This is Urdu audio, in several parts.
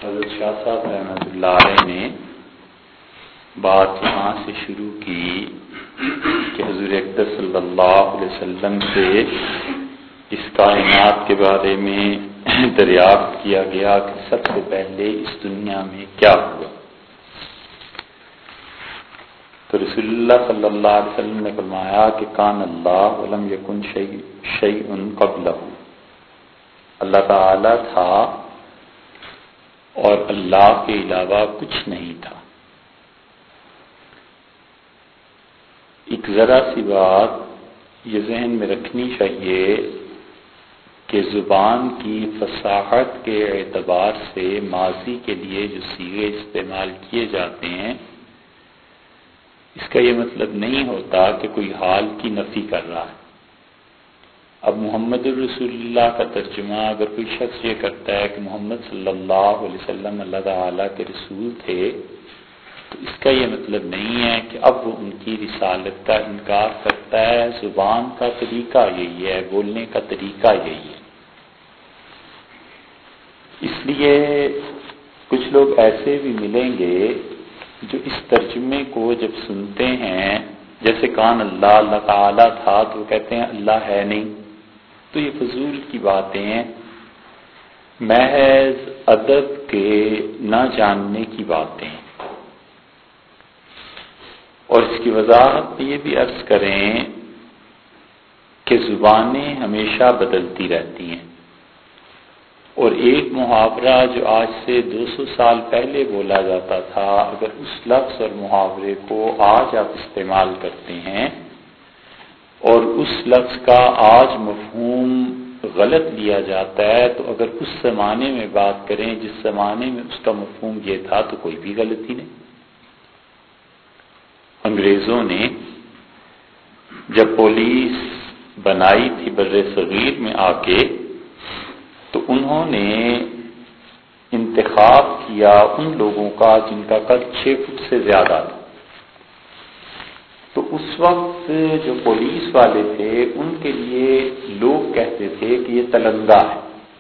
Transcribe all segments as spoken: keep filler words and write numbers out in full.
حضرت شاہ صاحب رحمۃ اللہ علیہ نے بات یہاں سے شروع کی کہ حضور اقدس صلی اللہ علیہ وسلم سے اس کائنات کے بارے میں دریافت کیا گیا کہ سب سے پہلے اس دنیا میں کیا ہوا، تو رسول اللہ صلی اللہ علیہ وسلم نے فرمایا کہ کان اللہ ولم یکن شیء قبلہ، اللہ تعالی تھا اور اللہ کے علاوہ کچھ نہیں تھا۔ ایک ذرا سی بات یہ ذہن میں رکھنی چاہیے کہ زبان کی فصاحت کے اعتبار سے ماضی کے لیے جو صیغے استعمال کیے جاتے ہیں، اس کا یہ مطلب نہیں ہوتا کہ کوئی حال کی نفی کر رہا ہے۔ اب محمد الرسول اللہ کا ترجمہ اگر کوئی شخص یہ کرتا ہے کہ محمد صلی اللہ علیہ وسلم اللہ تعالیٰ کے رسول تھے، تو اس کا یہ مطلب نہیں ہے کہ اب وہ ان کی رسالت کا انکار کرتا ہے۔ زبان کا طریقہ یہی ہے، بولنے کا طریقہ یہی ہے۔ اس لیے کچھ لوگ ایسے بھی ملیں گے جو اس ترجمے کو جب سنتے ہیں، جیسے کان اللہ اللہ تعالیٰ تھا، تو وہ کہتے ہیں اللہ ہے نہیں، تو یہ فضول کی باتیں ہیں، محض ادب کے نہ جاننے کی باتیں ہیں۔ اور اس کی وضاحت یہ بھی عرض کریں کہ زبانیں ہمیشہ بدلتی رہتی ہیں، اور ایک محاورہ جو آج سے دو سو سال پہلے بولا جاتا تھا، اگر اس لفظ اور محاورے کو آج آپ استعمال کرتے ہیں اور اس لفظ کا آج مفہوم غلط لیا جاتا ہے، تو اگر اس زمانے میں بات کریں جس زمانے میں اس کا مفہوم یہ تھا، تو کوئی بھی غلطی نہیں۔ انگریزوں نے جب پولیس بنائی تھی بر صغیر میں آ کے، تو انہوں نے انتخاب کیا ان لوگوں کا جن کا قد چھ فٹ سے زیادہ تھا، تو اس وقت جو پولیس والے تھے ان کے لیے لوگ کہتے تھے کہ یہ تلنگا ہے۔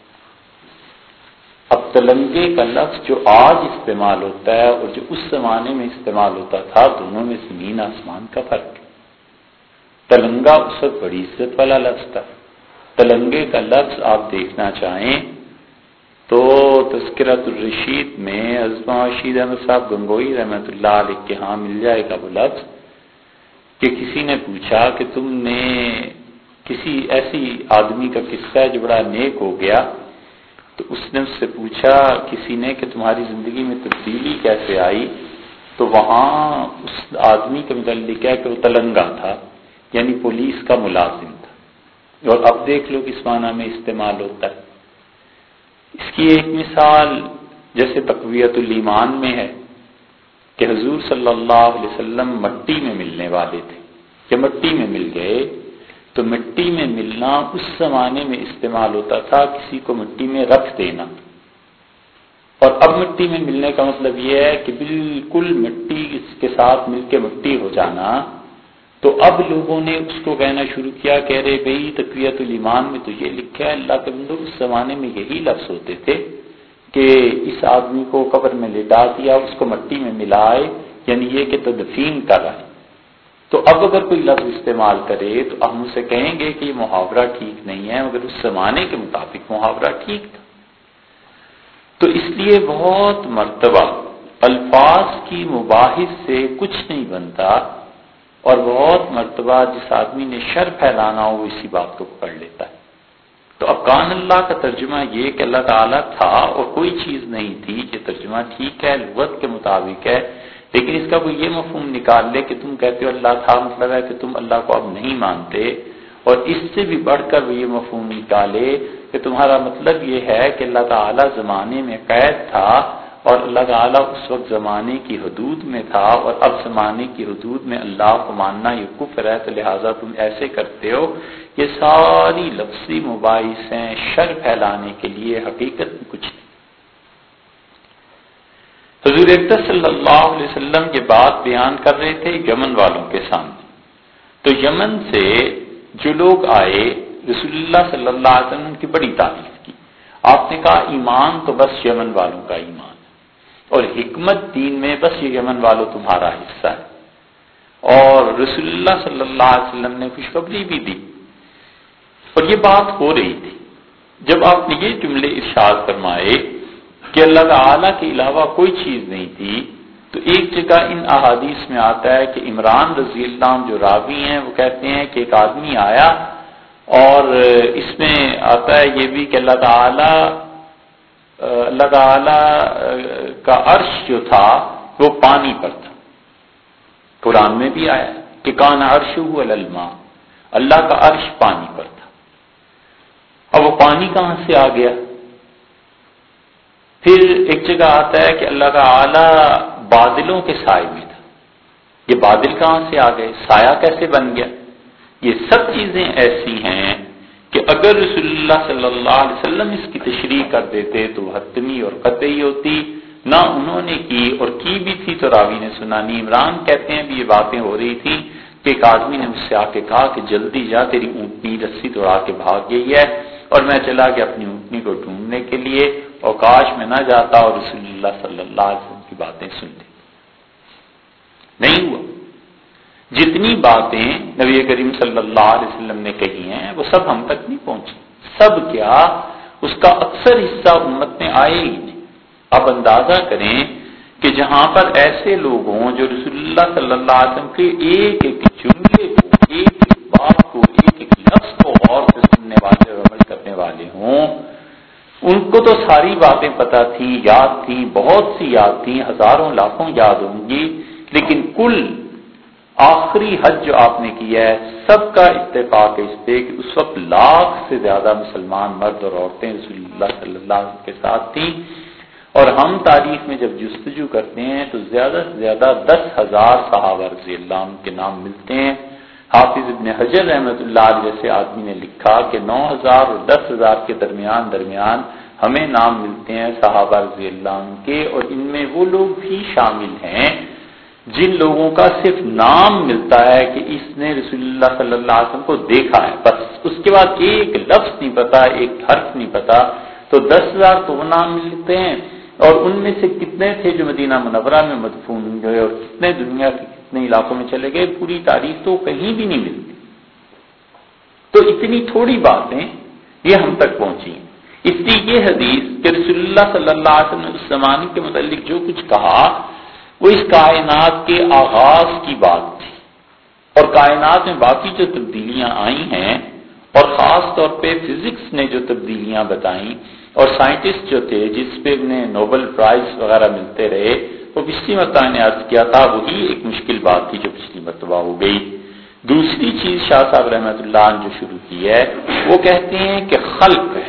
اب تلنگے کا لفظ جو آج استعمال ہوتا ہے اور جو اس زمانے میں استعمال ہوتا تھا، دونوں میں زمین آسمان کا فرق ہے۔ تلنگا اس وقت بڑی عزت والا لفظ تھا۔ تلنگے کا لفظ آپ دیکھنا چاہیں تو تذکرۃ الرشید میں عظمہ رشید احمد صاحب گنگوئی رحمۃ اللہ علیہ کے ہاں مل جائے گا وہ لفظ، کہ کسی نے پوچھا کہ تم نے کسی ایسی آدمی کا قصہ ہے جو بڑا نیک ہو گیا، تو اس نے اس سے پوچھا کسی نے کہ تمہاری زندگی میں تبدیلی کیسے آئی، تو وہاں اس آدمی کے متعلق ہے کہ وہ تلنگا تھا، یعنی پولیس کا ملازم تھا، اور اب دیکھ لو کس معنی میں استعمال ہوتا ہے۔ اس کی ایک مثال جیسے تقویت الایمان میں ہے کہ حضور صلی اللہ علیہ وسلم مٹی میں ملنے والے تھے، کہ مٹی میں مل گئے، تو مٹی میں ملنا اس زمانے میں استعمال ہوتا تھا کسی کو مٹی میں رکھ دینا، اور اب مٹی میں ملنے کا مطلب یہ ہے کہ بالکل مٹی اس کے ساتھ مل کے مٹی ہو جانا۔ تو اب لوگوں نے اس کو کہنا شروع کیا، کہہ رہے بھئی تقویت الایمان میں تو یہ لکھا ہے، اللہ کے بندو اس زمانے میں یہی لفظ ہوتے تھے کہ اس آدمی کو قبر میں لٹا دیا، اس کو مٹی میں ملائے، یعنی یہ کہ تدفین کرائے۔ تو اب اگر کوئی لفظ استعمال کرے تو ہم اسے کہیں گے کہ یہ محاورہ ٹھیک نہیں ہے، مگر اس زمانے کے مطابق محاورہ ٹھیک تھا۔ تو اس لیے بہت مرتبہ الفاظ کی مباحث سے کچھ نہیں بنتا، اور بہت مرتبہ جس آدمی نے شر پھیلانا ہو وہ اسی بات کو پکڑ لیتا ہے۔ تو اب کان اللہ کا ترجمہ یہ کہ اللہ تعالیٰ تھا اور کوئی چیز نہیں تھی، یہ ترجمہ ٹھیک ہے، لغت کے مطابق ہے، لیکن اس کا کوئی یہ مفہوم نکال لے کہ تم کہتے ہو اللہ تھا، مطلب ہے کہ تم اللہ کو اب نہیں مانتے، اور اس سے بھی بڑھ کر وہ یہ مفہوم نکالے کہ تمہارا مطلب یہ ہے کہ اللہ تعالیٰ زمانے میں قید تھا، اور اللہ تعالیٰ اس وقت زمانے کی حدود میں تھا، اور اب زمانے کی حدود میں اللہ کو ماننا یہ کفر ہے، تو لہٰذا تم ایسے کرتے ہو۔ یہ ساری لفظی مباحث ہیں شر پھیلانے کے لیے، حقیقت میں کچھ نہیں۔ حضور اقدس صلی اللہ علیہ وسلم یہ بات بیان کر رہے تھے یمن والوں کے سامنے، تو یمن سے جو لوگ آئے رسول اللہ صلی اللہ علیہ وسلم کی بڑی تعریف کی۔ آپ نے کہا ایمان تو بس یمن والوں کا ایمان، اور حکمت دین میں بس یہ یمن والوں تمہارا حصہ ہے. اور رسول اللہ صلی اللہ علیہ وسلم نے خوشخبری بھی دی اور یہ بات ہو رہی تھی جب آپ نے یہ جملے ارشاد فرمائے کہ اللہ تعالی کے علاوہ کوئی چیز نہیں تھی. تو ایک جگہ ان احادیث میں آتا ہے کہ عمران رضی اللہ عنہ جو راوی ہیں وہ کہتے ہیں کہ ایک آدمی آیا اور اس میں آتا ہے یہ بھی کہ اللہ تعالی اللہ تعالی کا عرش جو تھا وہ پانی پر تھا. قرآن میں بھی آیا کہ کان عرشہ علی الماء، اللہ کا عرش پانی پر تھا. اب وہ پانی کہاں سے آ گیا؟ پھر ایک جگہ آتا ہے کہ اللہ تعالی بادلوں کے سائے میں تھا. یہ بادل کہاں سے آ گئے؟ سایہ کیسے بن گیا؟ یہ سب چیزیں ایسی ہیں کہ اگر رسول اللہ صلی اللہ علیہ وسلم اس کی تشریح کر دیتے تو حتمی اور قطعی ہوتی. نہ انہوں نے کی، اور کی بھی تھی تو راوی نے سنانی. عمران کہتے ہیں بھی یہ باتیں ہو رہی تھی کہ ایک آدمی نے مجھ سے آ کے کہا کہ جلدی جا، تیری اونٹنی رسی توڑا کے بھاگ گئی ہے. اور میں چلا گیا اپنی اونٹنی کو ڈھونڈنے کے لیے، اور کاش میں نہ جاتا اور رسول اللہ صلی اللہ علیہ وسلم کی باتیں سن لی. نہیں ہوا. جتنی باتیں نبی کریم صلی اللہ علیہ وسلم نے کہی ہیں وہ سب ہم تک نہیں پہنچی. سب کیا، اس کا اکثر حصہ امت میں آئے ہی نہیں. آپ اندازہ کریں کہ جہاں پر ایسے لوگ ہوں جو رسول اللہ صلی اللہ علیہ وسلم کے ایک ایک جملے کو، ایک ایک بات کو، ایک ایک لفظ کو غور سے سننے والے اور عمل کرنے والے ہوں، ان کو تو ساری باتیں پتہ تھی، یاد تھی، بہت سی یاد تھی، ہزاروں لاکھوں یاد ہوں گی، لیکن کل آخری حج جو آپ نے کیا ہے سب کا اتفاق ہے اس پہ کہ اس وقت لاکھ سے زیادہ مسلمان مرد اور عورتیں رسول اللہ صلی اللہ علیہ وسلم کے ساتھ تھیں. اور ہم تاریخ میں جب جستجو کرتے ہیں تو زیادہ سے زیادہ دس ہزار صحابہ رضی اللہ عنہ کے نام ملتے ہیں. حافظ ابن حجر رحمۃ اللہ علیہ جیسے آدمی نے لکھا کہ نو ہزار اور دس ہزار کے درمیان درمیان ہمیں نام ملتے ہیں صحابہ رضی اللہ عنہ کے، اور ان میں وہ لوگ بھی شامل ہیں جن لوگوں کا صرف نام ملتا ہے کہ اس نے رسول اللہ صلی اللہ علیہ وسلم کو دیکھا ہے، بس اس کے بعد ایک لفظ نہیں پتا، ایک حرف نہیں پتا. تو دس ہزار تو وہ نام ملتے ہیں، اور ان میں سے کتنے تھے جو مدینہ منورہ میں مدفون ہوئے اور کتنے دنیا کے کتنے علاقوں میں چلے گئے، پوری تاریخ تو کہیں بھی نہیں ملتی. تو اتنی تھوڑی باتیں یہ ہم تک پہنچی ہیں. اس لیے یہ حدیث کہ رسول اللہ صلی اللہ علیہ وسلم نے اس زمانے کے متعلق جو کچھ کہا وہ اس کائنات کے آغاز کی بات تھی، اور کائنات میں باقی جو تبدیلیاں آئی ہیں، اور خاص طور پہ فزکس نے جو تبدیلیاں بتائیں، اور سائنٹسٹ جو تھے جس پہ انہیں نوبل پرائز وغیرہ ملتے رہے، وہ پچھلی مرتبہ نے عرض کیا تھا وہی ایک مشکل بات تھی جو پچھلی مرتبہ ہو گئی. دوسری چیز شاہ صاحب رحمۃ اللہ نے جو شروع کی ہے وہ کہتے ہیں کہ خلق ہے،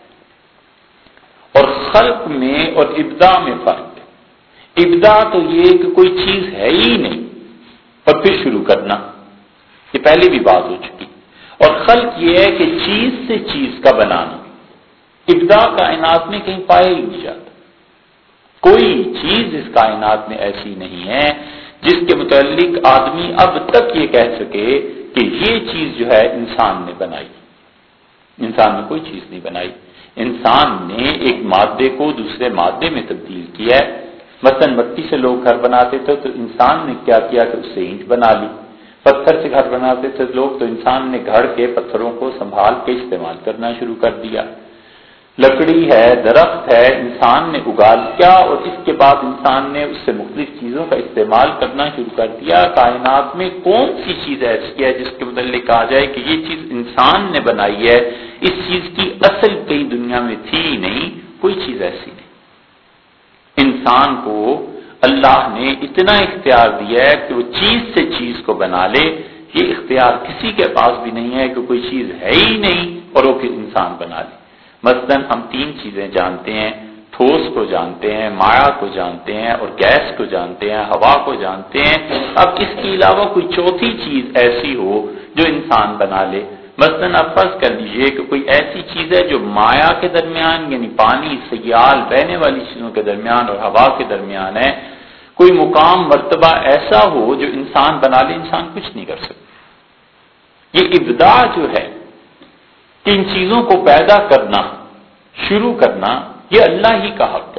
اور خلق میں اور ابداع میں فرق ہے. ابداع تو یہ کہ کوئی چیز ہے ہی نہیں اور پھر شروع کرنا، یہ پہلے بھی بات ہو چکی. اور خلق یہ ہے کہ چیز سے چیز کا بنانا. ابداع کائنات میں کہیں پایا ہی نہیں جاتا. کوئی چیز اس کائنات میں ایسی نہیں ہے جس کے متعلق آدمی اب تک یہ کہہ سکے کہ یہ چیز جو ہے انسان نے بنائی. انسان نے کوئی چیز نہیں بنائی. انسان نے ایک مادے کو دوسرے مادے میں تبدیل کیا ہے. مثلا مٹی سے لوگ گھر بناتے تھے تو انسان نے کیا کیا کہ اس سے اینٹ بنا لی. پتھر سے گھر بناتے تھے لوگ تو انسان نے گھڑ کے پتھروں کو سنبھال کے استعمال کرنا شروع کر دیا. لکڑی ہے، درخت ہے، انسان نے اگا لیا، اور اس کے بعد انسان نے اس سے مختلف چیزوں کا استعمال کرنا شروع کر دیا. کائنات میں کون سی چیز ایسی ہے جس کے متعلق کہا جائے کہ یہ چیز انسان نے بنائی ہے، اس چیز کی اصل کئی دنیا میں تھی ہی نہیں، کوئی چیز ایسی نہیں. انسان کو اللہ نے اتنا اختیار دیا ہے کہ وہ چیز سے چیز کو بنا لے. یہ اختیار کسی کے پاس بھی نہیں ہے کہ کوئی چیز ہے ہی نہیں اور وہ پھر انسان بنا لے. مثلا ہم تین چیزیں جانتے ہیں، ٹھوس کو جانتے ہیں، مائع کو جانتے ہیں، اور گیس کو جانتے ہیں، ہوا کو جانتے ہیں. اب اس کے علاوہ کوئی چوتھی چیز ایسی ہو جو انسان بنا لے. مثلا آپ فرض کر لیجئے کہ کوئی ایسی چیز ہے جو مائع کے درمیان یعنی پانی، سیال، بہنے والی چیزوں کے درمیان اور ہوا کے درمیان ہے. کوئی مقام مرتبہ ایسا ہو جو انسان بنا لے، انسان کچھ نہیں کر سکتا. یہ ابداع جو ہے، ان چیزوں کو پیدا کرنا، شروع کرنا، یہ اللہ ہی کا حق ہے.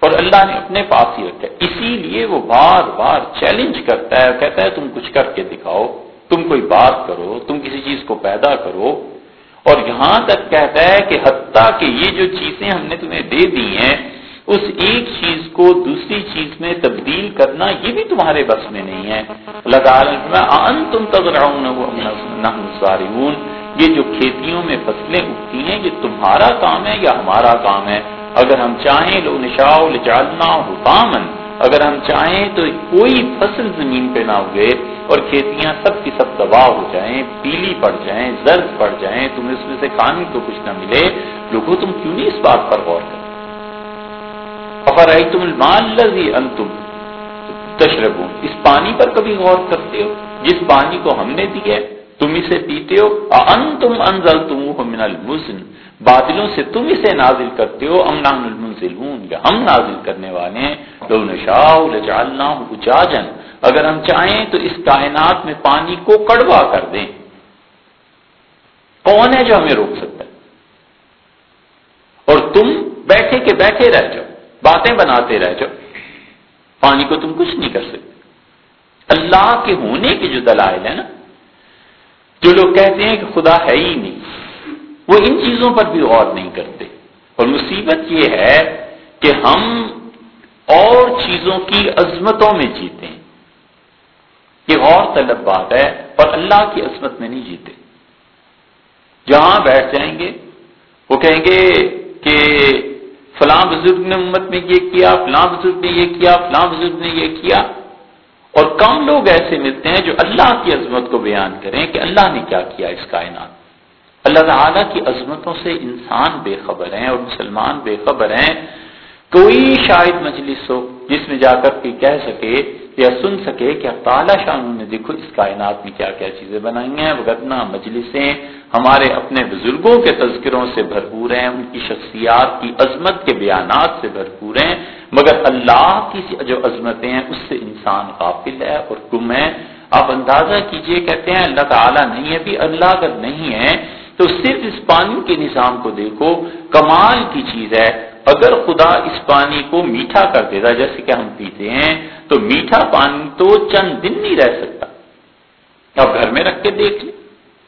اور اللہ نے اپنے پاس ہی رکھا ہے. اسی لیے وہ بار بار چیلنج کرتا ہے، کہتا ہے تم کچھ کر کے دکھاؤ، تم کوئی بات کرو، تم کسی چیز کو پیدا کرو. اور یہاں تک کہتا ہے کہ حتیٰ کہ یہ جو چیزیں ہم نے تمہیں دے دی ہیں، اس ایک چیز کو دوسری چیز میں تبدیل کرنا یہ بھی تمہارے بس میں نہیں ہے. اللہ تعالیٰ نے فرمایا أَأَنْتُمْ تَزْرَعُونَهُ أَمْ نَحْنُ الزَّارِعُونَ، یہ جو کھیتیوں میں فصلیں اگتی ہیں یہ تمہارا کام ہے یا ہمارا کام ہے؟ اگر ہم چاہیں لو نشاء لجعلناه حطاما، اگر ہم چاہیں تو کوئی فصل زمین پہ نہ اگے اور کھیتیاں سب کی سب تباہ ہو جائیں، پیلی پڑ جائیں، زرد پڑ جائیں، تمہیں اس میں سے کھانے کو کچھ نہ ملے. لوگوں تم کیوں نہیں اس بات پر غور کرتے؟ افرأیتم الماء الذی انتم تشربون، اس پانی پر کبھی غور کرتے ہو جس پانی کو ہم نے دیا ہے تم اسے پیتے ہو؟ اانتم انزلتموه من المزن، بادلوں سے تم اسے نازل کرتے ہو؟ ام نحن المنزلون، یا ہم نازل کرنے والے ہیں؟ لو نشاء لجعلناه اجاجا، اگر ہم چاہیں تو اس کائنات میں پانی کو کڑوا کر دیں. کون ہے جو ہمیں روک سکتا ہے؟ اور تم بیٹھے کے بیٹھے رہ جاؤ، باتیں بناتے رہ جاؤ، پانی کو تم کچھ نہیں کر سکتے. اللہ کے ہونے کے جو دلائل ہیں نا، جو لوگ کہتے ہیں کہ خدا ہے ہی نہیں، وہ ان چیزوں پر بھی غور نہیں کرتے. اور مصیبت یہ ہے کہ ہم اور چیزوں کی عظمتوں میں جیتے ہیں. یہ غور طلب بات ہے، اور اللہ کی عظمت میں نہیں جیتے. جہاں بیٹھ جائیں گے وہ کہیں گے کہ فلاں بزرگ نے امت میں یہ کیا، فلاں بزرگ نے یہ کیا، فلاں بزرگ نے یہ کیا. اور کم لوگ ایسے ملتے ہیں جو اللہ کی عظمت کو بیان کریں کہ اللہ نے کیا کیا اس کائنات. اللہ تعالیٰ کی عظمتوں سے انسان بے خبر ہیں اور مسلمان بے خبر ہیں. کوئی شاید مجلس ہو جس میں جا کر کے کہہ سکے یا سن سکے کہ تعالیٰ شان نے دیکھو اس کائنات میں کیا کیا چیزیں بنائی ہیں. وگرنہ مجلسیں ہمارے اپنے بزرگوں کے تذکروں سے بھرپور ہیں، ان کی شخصیات کی عظمت کے بیانات سے بھرپور ہیں، مگر اللہ کی جو عظمتیں ہیں اس سے انسان غافل ہے اور گم ہے. آپ اندازہ کیجئے، کہتے ہیں اللہ تعالیٰ نہیں ہے. بھی اللہ اگر نہیں ہے تو صرف اس پانی کے نظام کو دیکھو، کمال کی چیز ہے. اگر خدا اس پانی کو میٹھا کر دیتا جیسے کہ ہم پیتے ہیں تو میٹھا پانی تو چند دن نہیں رہ سکتا. اب گھر میں رکھ کے دیکھ لیں،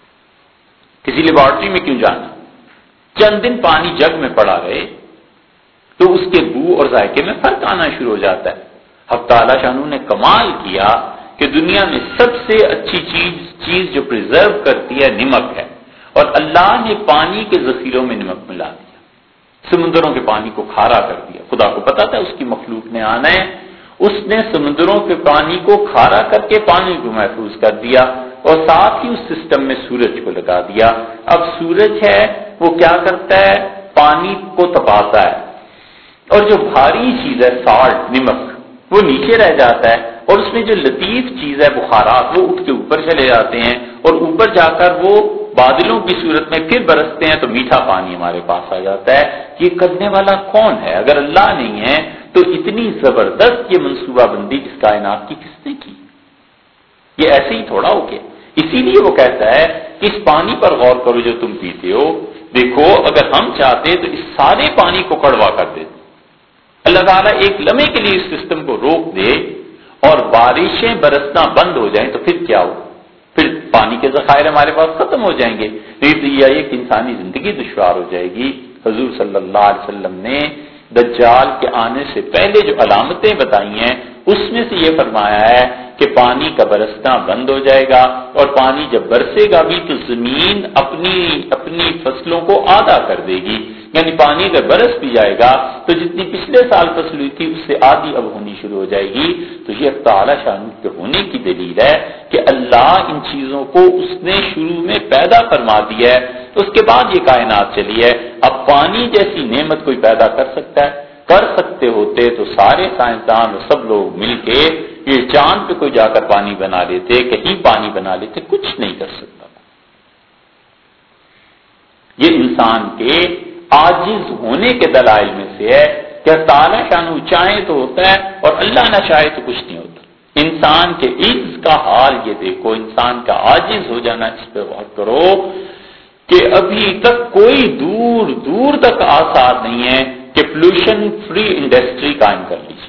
کسی لیبارٹری میں کیوں جانا، چند دن پانی جگ میں پڑا رہے تو اس کے بو اور ذائقے میں فرق آنا شروع ہو جاتا ہے. حق تعالی شانو نے کمال کیا کہ دنیا میں سب سے اچھی چیز چیز جو پریزرو کرتی ہے نمک ہے، اور اللہ نے پانی کے ذخیروں میں نمک ملا دیا، سمندروں کے پانی کو کھارا کر دیا. خدا کو پتا تھا اس کی مخلوق نے آنا ہے، اس نے سمندروں کے پانی کو کھارا کر کے پانی کو محفوظ کر دیا، اور ساتھ ہی اس سسٹم میں سورج کو لگا دیا. اب سورج ہے وہ کیا کرتا ہے؟ پانی کو تپاتا ہے، اور جو بھاری چیز ہے سالٹ نمک وہ نیچے رہ جاتا ہے، اور اس میں جو لطیف چیز ہے بخارات وہ اٹھ کے اوپر چلے جاتے ہیں، اور اوپر جا کر وہ بادلوں کی صورت میں پھر برستے ہیں تو میٹھا پانی ہمارے پاس آ جاتا ہے. یہ کرنے والا کون ہے؟ اگر اللہ نہیں ہے تو اتنی زبردست یہ منصوبہ بندی اس کائنات کی کس نے کی؟ یہ ایسے ہی تھوڑا ہو گیا. اسی لیے وہ کہتا ہے کہ اس پانی پر غور کرو جو تم پیتے ہو. دیکھو اگر ہم چاہتے تو اس سارے پانی کو کڑوا کر دیتے. اللہ تعالیٰ ایک لمحے کے لیے اس سسٹم کو روک دے اور بارشیں برسنا بند ہو جائیں تو پھر کیا ہو؟ پھر پانی کے ذخائر ہمارے پاس ختم ہو جائیں گے. نہیں تو یہ ایک انسانی زندگی دشوار ہو جائے گی. حضور صلی اللہ علیہ وسلم نے دجال کے آنے سے پہلے جو علامتیں بتائی ہیں اس میں سے یہ فرمایا ہے کہ پانی کا برسنا بند ہو جائے گا، اور پانی جب برسے گا بھی تو زمین اپنی اپنی فصلوں کو آدھا کر دے گی. یعنی پانی اگر برس بھی جائے گا تو جتنی پچھلے سال فصل ہوئی تھی اس سے آدھی اب ہونی شروع ہو جائے گی. تو یہ تعالی شان کے ہونے کی دلیل ہے کہ اللہ ان چیزوں کو اس نے شروع میں پیدا فرما دیا ہے، اس کے بعد یہ کائنات چلی ہے. اب پانی جیسی نعمت کوئی پیدا کر سکتا ہے؟ کر سکتے ہوتے تو سارے سائنسدان اور سب لوگ مل کے یہ چاند پہ کوئی جا کر پانی بنا لیتے، کہیں پانی بنا لیتے. کچھ نہیں کر سکتا. یہ انسان کے عاجز ہونے کے دلائل میں سے ہے کہ تعالیٰ شانو چاہے تو ہوتا ہے اور اللہ نہ چاہے تو کچھ نہیں ہوتا. انسان کے عجز کا حال یہ دیکھو، انسان کا عاجز ہو جانا، اس پہ غور کرو کہ ابھی تک کوئی دور دور تک آثار نہیں ہے کہ पोल्यूशन फ्री इंडस्ट्री कायम कर लीजिए।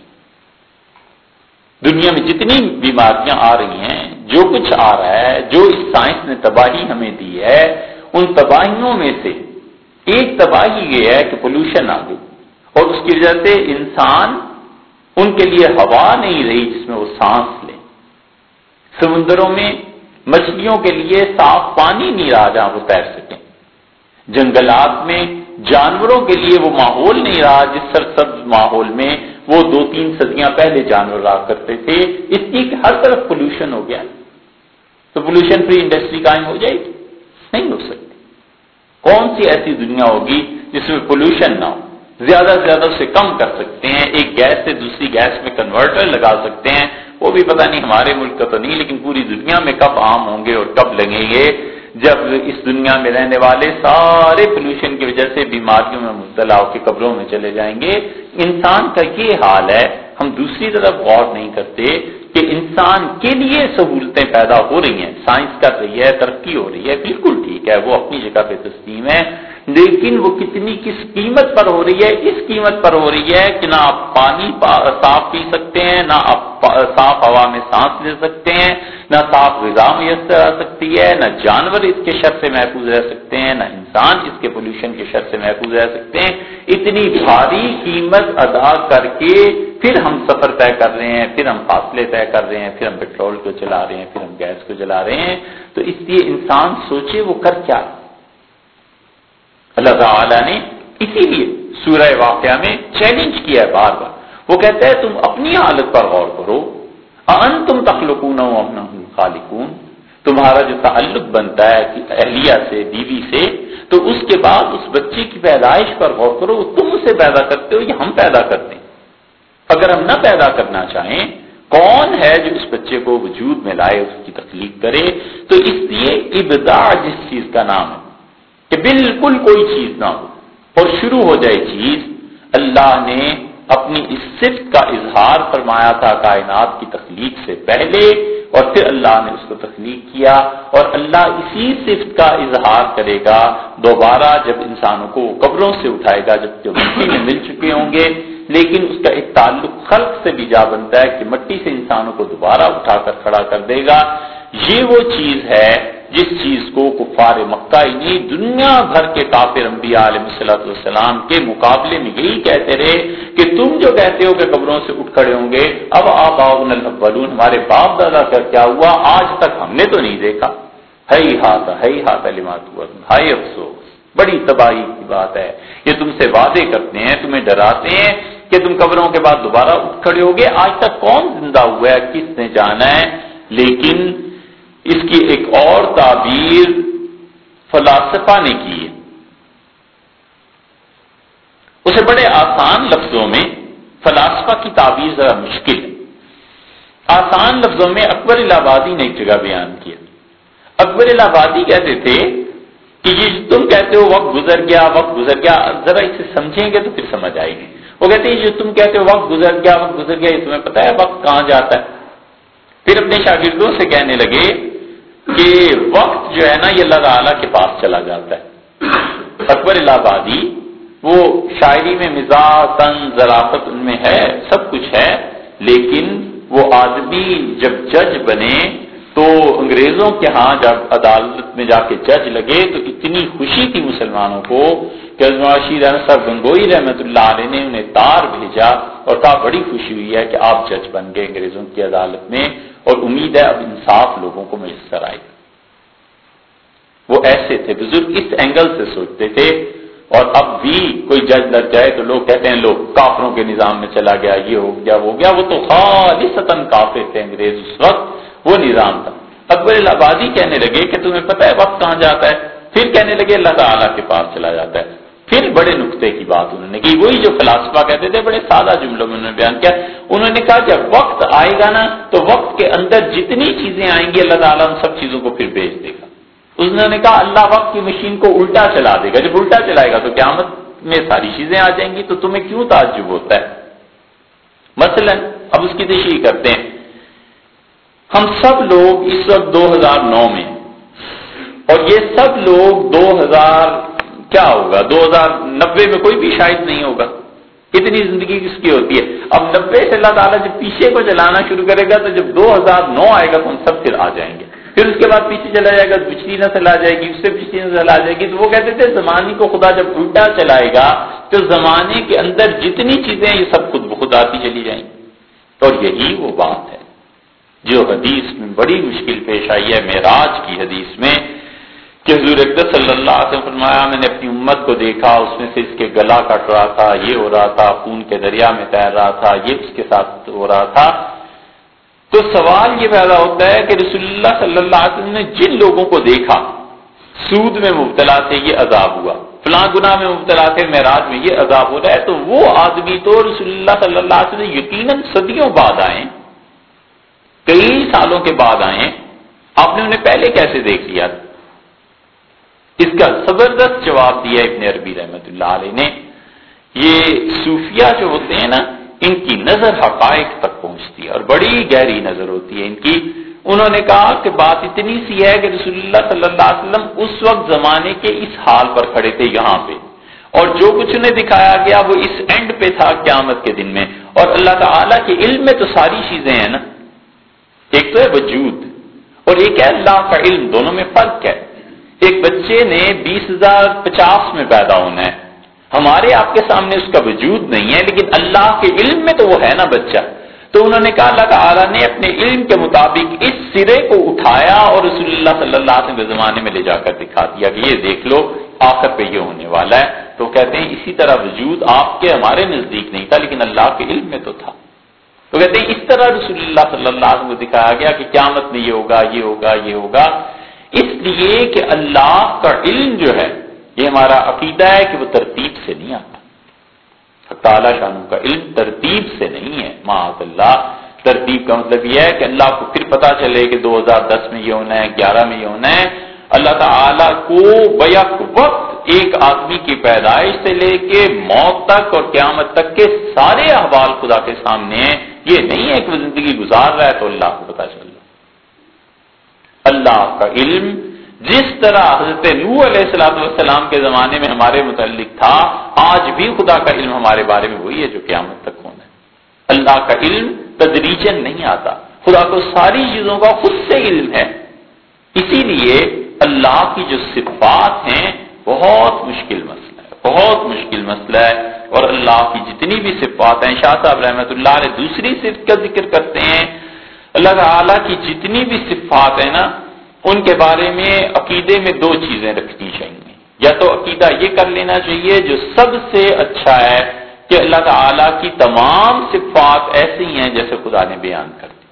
दुनिया में जितनी बीमारियां आ रही हैं, जो कुछ आ रहा है, जो इस साइंस ने तबाही हमें दी है, उन तबाहियों में से एक तबाही ये है कि पोल्यूशन आ गई और उसकी वजह से इंसान उनके लिए हवा नहीं रही जिसमें वो सांस ले। समुद्रों में मछलियों के लिए साफ पानी नहीं रहा जहां वो तैर सकें। जंगलात में जानवरों के लिए वो माहौल नहीं रहा जिस सरसब्ज माहौल में वो दो तीन सदियां पहले जानवर रहा करते थे, इसलिए कि हर तरफ पोल्यूशन हो गया। तो पोल्यूशन फ्री इंडस्ट्री कायम हो जाएगी? नहीं हो सकती। कौन सी ऐसी दुनिया होगी जिसमें पोल्यूशन ना हो? ज्यादा से ज्यादा उसे कम कर सकते हैं, एक गैस से दूसरी गैस में कन्वर्टर लगा सकते हैं, वो भी पता नहीं हमारे मुल्क का तो नहीं, लेकिन पूरी दुनिया में कब आम होंगे और कब लगेंगे, जब इस दुनिया में रहने वाले सारे पोल्यूशन की वजह से बीमारियों में मुब्तला होकर कब्रों में चले जाएंगे। इंसान का ये हाल है। हम दूसरी तरफ गौर नहीं करते कि इंसान के लिए सहूलतें पैदा हो रही हैं, साइंस कर रही है, तरक्की हो रही है, बिल्कुल ठीक है, वो अपनी जगह पे तस्लीम है, लेकिन वो कितनी किस कीमत पर हो रही है? इस कीमत पर हो रही है कि ना आप पानी साफ पी सकते हैं, ना आप साफ हवा में सांस ले सकते हैं, ना साफ ग़िज़ा मुयस्सर आ सकती है, ना जानवर इसके शर से महफूज रह सकते हैं, ना इंसान इसके पोल्यूशन के शर से महफूज रह सकते हैं। इतनी भारी कीमत अदा करके फिर हम सफर तय कर रहे हैं, फिर हम फासले तय कर रहे हैं, फिर हम पेट्रोल को चला रहे हैं, फिर हम गैस को जला रहे हैं। तो इसलिए इंसान सोचे वो कर क्या। अल्लाह ताला ने इसीलिए सूरह वाक़िया में चैलेंज किया है बार बार। वो कहता है तुम अपनी हालत पर गौर करो, अअंतुम तख्लुकून व अम खालिकून, तुम्हारा जो ताल्लुक बनता है कि अहलिया से, बीवी से, तो उसके बाद उस बच्चे की पैदाइश पर गौर करो, तुम उसे पैदा करते हो या हम पैदा करते हैं? अगर हम न पैदा करना चाहें, कौन है जो उस बच्चे को वजूद में लाए, उसकी तख्लीक करे? तो इसलिए इब्दा जिस चीज का नाम है कि बिल्कुल कोई चीज ना हो और शुरू हो जाए चीज, अल्लाह ने अपनी इस सिफ्त का इजहार फरमाया था कायनात की तख्लीक से पहले, और फिर अल्लाह ने उसको तख्लीक किया, और अल्लाह इसी सिफ्त का इजहार करेगा दोबारा जब इंसानों को कब्रों से उठाएगा, जब जो मिट्टी में मिल चुके होंगे। लेकिन उसका एक ताल्लुक खल्क से भी जा बनता है कि मिट्टी से इंसानों को दोबारा उठाकर खड़ा कर देगा। ये वो चीज है जिस चीज को कुफार मक्का ही नहीं, दुनिया भर के काफिर अंबिया अलैहिस्सलाम के मुकाबले में यही कहते रहे कि तुम जो कहते हो कि कब्रों से उठ खड़े होंगे, अब आबाउनल अव्वलून, हमारे बाप दादा का क्या हुआ, आज तक हमने तो नहीं देखा। हई हाथ हई हाथ लिमात हुआ, हाय अफसोस, बड़ी तबाही की बात है। ये तुमसे वादे करते हैं, तुम्हें डराते हैं कि तुम कब्रों के बाद दोबारा उठ खड़े होगे। आज तक कौन जिंदा हुआ है, किसने जाना है? लेकिन इसकी एक और ताबीर फलासफा ने की है, उसे बड़े आसान लफ्जों में, फलासफा की ताबीर जरा मुश्किल है। आसान लफ्जों में अकबर इलाहाबादी ने एक जगह बयान किया। अकबर इलाहाबादी कहते थे कि ये तुम कहते हो वक्त गुजर गया, वक्त गुजर गया, जरा इसे समझेंगे तो फिर समझ आएगी। वो कहते हैं जो तुम कहते हो वक्त गुजर गया, वक्त गुजर गया, ये तुम्हें पता है वक्त कहां जाता है? फिर अपने शागिर्दों से कहने लगे कि वक्त जो है ना ये अल्लाह ताला के पास चला जाता है। अकबर इलाहाबादी वो शायरी में मिजाज, तंज, ज़राफत उनमें है, सब कुछ है, लेकिन वो आदमी जब जज बने तो अंग्रेजों के यहां जब अदालत में जाके जज लगे तो इतनी खुशी थी मुसलमानों को कि रशीद अहमद साहब गंगोई रहमतुल्लाह अलैह ने उन्हें तार भेजा और कहा बड़ी खुशी हुई है कि आप जज बन गए अंग्रेजों की अदालत में, और उम्मीद है अब इंसाफ लोगों को मैसर आएगा। वो ऐसे थे, बुजुर्ग इस एंगल से सोचते थे। और अब भी कोई जज लग जाए तो लोग कहते हैं लोग काफरों के निजाम में चला गया, ये हो गया वो गया। वो तो खालिसतन काफिर थे अंग्रेज उस वक्त, वो निजाम था। अकबर इलाहाबादी कहने लगे कि तुम्हें पता है वक्त कहां जाता है? फिर कहने लगे अल्लाह ताला के पास चला जाता है। फिर बड़े नुक्ते की बात उन्होंने की, वही जो फलासफा कहते थे, बड़े सादा जुमलों में उन्होंने बयान किया। उन्होंने कहा जब वक्त आएगा ना तो वक्त के अंदर जितनी चीजें आएंगी अल्लाह ताला उन सब चीजों को फिर भेज देगा। उन्होंने कहा अल्लाह वक्त की मशीन को उल्टा चला देगा, जब उल्टा चलाएगा तो क़यामत में सारी चीजें आ जाएंगी, तो तुम्हें क्यों ताज्जुब होता है? मसलन अब उसकी तशरीह करते हैं। हम सब लोग इस वक्त दो हज़ार नौ में, और ये सब लोग दो हज़ार क्या होगा दो हज़ार नब्बे में कोई भी शायद नहीं होगा, اتنی زندگی کس کی ہوتی ہے؟ اب نبے سے اللہ تعالیٰ جب پیچھے کو چلانا شروع کرے گا تو جب دو ہزار نو آئے گا تو ہم سب پھر آ جائیں گے، پھر اس کے بعد پیچھے چلا جائے گا تو پچھلی نسل آ جائے گی، اس سے پچھلی نسل آ جائے گی۔ تو وہ کہتے تھے زمانے کو خدا جب الٹا چلائے گا تو زمانے کے اندر جتنی چیزیں یہ سب خود بخود آتی چلی جائیں گی۔ اور یہی وہ بات ہے جو حدیث میں بڑی مشکل پیش آئی ہے، معراج کی حدیث میں، کہ حضور اقدس صلی اللہ علیہ وسلم فرمایا میں نے اپنی امت کو دیکھا، اس میں سے اس کے گلا کٹ رہا تھا، یہ ہو رہا تھا، خون کے دریا میں تیر رہا تھا، یہ اس کے ساتھ ہو رہا تھا۔ تو سوال یہ پیدا ہوتا ہے کہ رسول اللہ صلی اللہ علیہ وسلم نے جن لوگوں کو دیکھا سود میں مبتلا تھے یہ عذاب ہوا، فلاں گناہ میں مبتلا تھے معراج میں یہ عذاب ہو رہا ہے، تو وہ آدمی تو رسول اللہ صلی اللہ علیہ وسلم یقیناً صدیوں بعد آئے، کئی سالوں کے بعد آئے، آپ نے انہیں پہلے کیسے دیکھ لیا؟ اس کا زبردست جواب دیا ابن عربی رحمۃ اللہ علیہ نے۔ یہ صوفیہ جو ہوتے ہیں نا، ان کی نظر حقائق تک پہنچتی ہے اور بڑی گہری نظر ہوتی ہے ان کی۔ انہوں نے کہا کہ بات اتنی سی ہے کہ رسول اللہ صلی اللہ علیہ وسلم اس وقت زمانے کے اس حال پر کھڑے تھے یہاں پہ، اور جو کچھ انہیں دکھایا گیا وہ اس اینڈ پہ تھا قیامت کے دن میں، اور اللہ تعالیٰ کے علم میں تو ساری چیزیں ہیں نا، ایک تو ہے وجود اور ایک ہے اللہ کا علم، دونوں میں فرق ہے۔ ایک بچے نے بیس ہزار پچاس میں پیدا ہونا ہے، ہمارے آپ کے سامنے اس کا وجود نہیں ہے، لیکن اللہ کے علم میں تو وہ ہے نا بچہ۔ تو انہوں نے کہا اللہ تعالیٰ نے اپنے علم کے مطابق اس سرے کو اٹھایا اور رسول اللہ صلی اللہ علیہ وسلم کے زمانے میں لے جا کر دکھا دیا کہ یہ دیکھ لو آخر پہ یہ ہونے والا ہے۔ تو کہتے ہیں اسی طرح وجود آپ کے ہمارے نزدیک نہیں تھا لیکن اللہ کے علم میں تو تھا۔ تو کہتے ہیں اس طرح رسول اللہ صلی اللہ علیہ وسلم کو دکھایا گیا کہ قیامت میں یہ ہوگا یہ ہوگا یہ ہوگا، اس لیے کہ اللہ کا علم جو ہے یہ ہمارا عقیدہ ہے کہ وہ ترتیب سے نہیں آتا۔ تعالیٰ شانوں کا علم ترتیب سے نہیں ہے، معاذ اللہ۔ ترتیب کا مطلب یہ ہے کہ اللہ کو پھر پتا چلے کہ دو ہزار دس میں یہ ہونا ہے، گیارہ میں یہ ہونا ہے۔ اللہ تعالیٰ کو بیک وقت ایک آدمی کی پیدائش سے لے کے موت تک اور قیامت تک کے سارے احوال خدا کے سامنے ہیں۔ یہ نہیں ہے کہ وہ زندگی گزار رہا ہے تو اللہ کو پتا چل رہا۔ اللہ کا علم جس طرح حضرت نوح علیہ الصلوۃ والسلام کے زمانے میں ہمارے متعلق تھا، آج بھی خدا کا علم ہمارے بارے میں وہی ہے جو قیامت تک ہونا ہے۔ اللہ کا علم تدریجاً نہیں آتا، خدا کو ساری چیزوں کا خود سے علم ہے۔ اسی لیے اللہ کی جو صفات ہیں بہت مشکل مسئلہ ہے، بہت مشکل مسئلہ ہے، اور اللہ کی جتنی بھی صفات ہیں، شاہ صاحب رحمۃ اللہ علیہ دوسری صفت کا ذکر کرتے ہیں، اللہ تعالیٰ کی جتنی بھی صفات ہیں نا ان کے بارے میں عقیدے میں دو چیزیں رکھنی چاہیے۔ یا تو عقیدہ یہ کر لینا چاہیے جو سب سے اچھا ہے کہ اللہ تعالیٰ کی تمام صفات ایسی ہیں جیسے خدا نے بیان کر دی،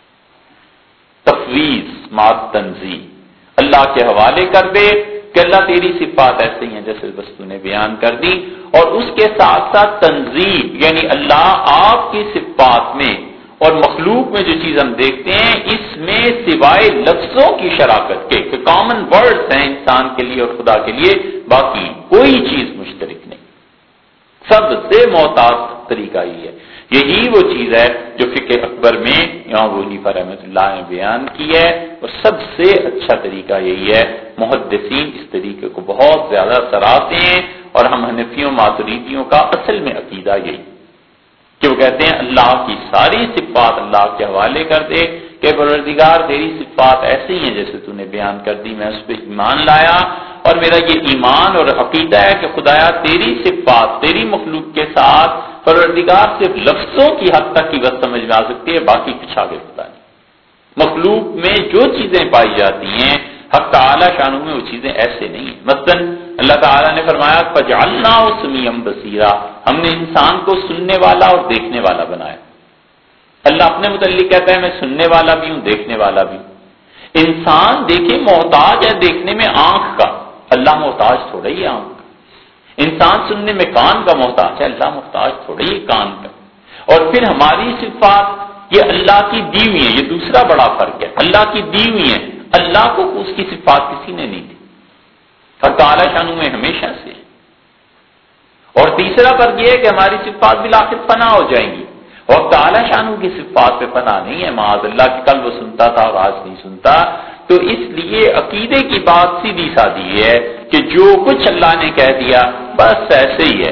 تفویض مع تنزیہ، اللہ کے حوالے کر دے کہ اللہ تیری صفات ایسی ہیں جیسے بس تو نے بیان کر دی، اور اس کے ساتھ ساتھ تنزیہ یعنی اللہ آپ کی صفات میں اور مخلوق میں جو چیز ہم دیکھتے ہیں اس میں سوائے لفظوں کی شراکت کے کہ کامن ورڈز ہیں انسان کے لیے اور خدا کے لیے، باقی کوئی چیز مشترک نہیں۔ سب سے محتاط طریقہ یہ ہے، یہی وہ چیز ہے جو فقہ اکبر میں امام ابو حنیفہ رحمۃ اللہ نے بیان کی ہے، اور سب سے اچھا طریقہ یہی ہے۔ محدثین اس طریقے کو بہت زیادہ سراہتے ہیں، اور ہم حنفیوں ماتریدیوں کا اصل میں عقیدہ یہی کہ وہ کہتے ہیں اللہ کی ساری صفات اللہ کے حوالے کر دے کہ پروردگار تیری صفات ایسی ہیں جیسے تو نے بیان کر دی، میں اس پہ ایمان لایا، اور میرا یہ ایمان اور عقیدہ ہے کہ خدایا تیری صفات تیری مخلوق کے ساتھ پروردگار صرف لفظوں کی حد تک کی بات سمجھ میں آ سکتی ہے، باقی کچھ آگے پتہ نہیں۔ مخلوق میں جو چیزیں پائی جاتی ہیں حق تعالی شانوں میں وہ چیزیں ایسے نہیں ہیں۔ مثلا اللہ تعالیٰ نے فرمایا فَجْعَلْنَاهُ سَمِيعًا بَصِيرًا، ہم نے انسان کو سننے والا اور دیکھنے والا بنایا۔ اللہ اپنے متعلق کہتا ہے میں سننے والا بھی ہوں دیکھنے والا بھی ہوں۔ انسان دیکھیں محتاج ہے دیکھنے میں آنکھ کا، اللہ محتاج تھوڑا ہی آنکھ کا۔ انسان سننے میں کان کا محتاج ہے، اللہ محتاج تھوڑا ہی کان کا۔ اور پھر ہماری صفات یہ اللہ کی دی ہوئی ہیں، یہ دوسرا بڑا فرق ہے، اللہ کی دی ہوئی ہیں، اللہ کو اس کی صفات کسی نے نہیں دی، اور تعالی شانوں میں ہمیشہ سے۔ اور تیسرا فرق یہ ہے کہ ہماری صفات بالآخر فنا ہو جائیں گی، اور تعالی شانوں کی صفات پہ فنا نہیں ہے، معاذ اللہ کہ کل وہ سنتا تھا اور آج نہیں سنتا۔ تو اس لیے عقیدے کی بات سیدھی سادی ہے کہ جو کچھ اللہ نے کہہ دیا بس ایسے ہی ہے،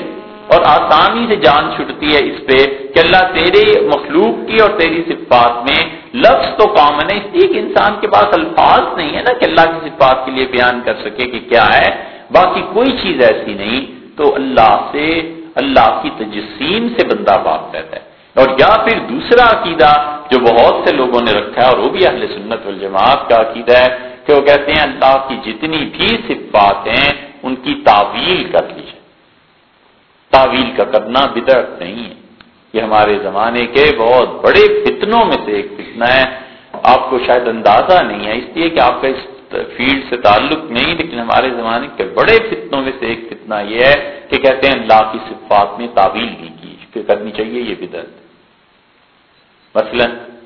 اور آسانی سے جان چھٹتی ہے اس پہ کہ اللہ تیرے مخلوق کی اور تیری صفات میں لفظ تو کامن ہے، اس لیے کہ انسان کے پاس الفاظ نہیں ہے نا کہ اللہ کی صفات کے لیے بیان کر سکے کہ کیا ہے، باقی کوئی چیز ایسی نہیں، تو اللہ سے، اللہ کی تجسیم سے بندہ پاک رہتا ہے۔ اور یا پھر دوسرا عقیدہ جو بہت سے لوگوں نے رکھا ہے اور وہ بھی اہل سنت والجماعت کا عقیدہ ہے کہ وہ کہتے ہیں اللہ کی جتنی بھی صفات ہیں ان کی تعویل کر لی جائے۔ تعویل کا کرنا بدعت نہیں ہے، یہ ہمارے زمانے کے بہت بڑے فتنوں میں سے ایک فتنہ ہے، آپ کو شاید اندازہ نہیں ہے اس لیے کہ آپ کا اس فیلڈ سے تعلق نہیں، لیکن ہمارے زمانے کے بڑے فتنوں میں سے ایک فتنہ یہ ہے کہ کہتے ہیں اللہ کی صفات میں تعویل نہیں کی کرنی چاہیے، یہ بدعت۔ مثلا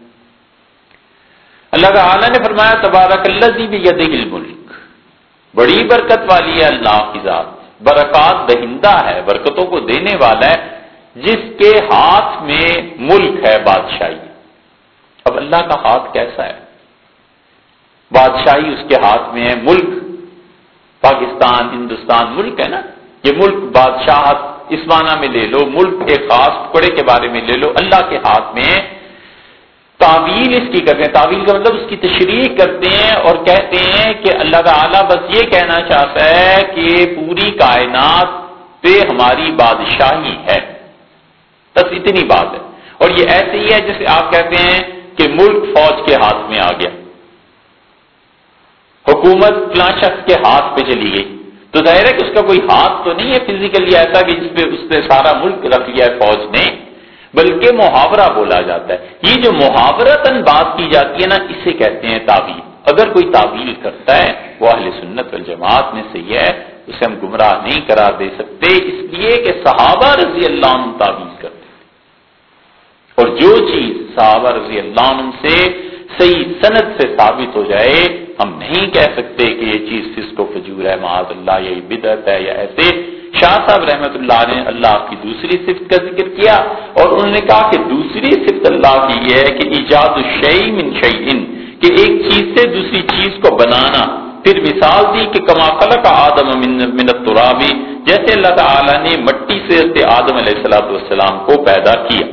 اللہ تعالی نے فرمایا تبارک الذی بیدہ الملک، بڑی برکت والی ہے اللہ کی ذات، برکات دہندہ ہے، برکتوں کو دینے والا ہے، جس کے ہاتھ میں ملک ہے، بادشاہی۔ اب اللہ کا ہاتھ کیسا ہے؟ بادشاہی اس کے ہاتھ میں ہے، ملک پاکستان ہندوستان ملک ہے نا، یہ ملک بادشاہت اس معنی میں لے لو، ملک کے خاص ٹکڑے کے بارے میں لے لو، اللہ کے ہاتھ میں۔ تعویل اس کی کرتے ہیں، تعویل کا مطلب اس کی تشریح کرتے ہیں اور کہتے ہیں کہ اللہ تعالیٰ بس یہ کہنا چاہتا ہے کہ پوری کائنات پہ ہماری بادشاہی ہے، بس اتنی بات ہے۔ اور یہ ایسے ہی ہے جیسے آپ کہتے ہیں کہ ملک فوج کے ہاتھ میں آ گیا، حکومت فلاں شخص کے ہاتھ پہ چلی گئی، تو ظاہر ہے کہ اس کا کوئی ہاتھ تو نہیں ہے فزیکلی ایسا کہ جس پہ اس نے سارا ملک رکھ لیا ہے فوج نے، بلکہ محاورہ بولا جاتا ہے۔ یہ جو محاورتاً بات کی جاتی ہے نا، اسے کہتے ہیں تعویل۔ اگر کوئی تعویل کرتا ہے وہ اہل سنت والجماعت میں سے ہے، اسے ہم گمراہ نہیں قرار دے سکتے، اس لیے کہ صحابہ رضی اللہ عنہ تعویل کرتے ہیں، اور جو چیز صحابہ رضی اللہ عنہ سے صحیح سند سے ثابت ہو جائے، ہم نہیں کہہ سکتے کہ یہ چیز فسق و فجور ہے، معاذ اللہ، یہ بدعت ہے یا ایسے۔ شاہ صاحب رحمت اللہ نے اللہ کی دوسری صفت کا ذکر کیا اور انہوں نے کہا کہ دوسری صفت اللہ کی یہ ہے کہ ایجاد الشیء من شیء، کہ ایک چیز سے دوسری چیز کو بنانا۔ پھر مثال دی کہ کما خلق آدم من من التراب، جیسے اللہ تعالی نے مٹی سے آدم علیہ الصلوۃ والسلام کو پیدا کیا۔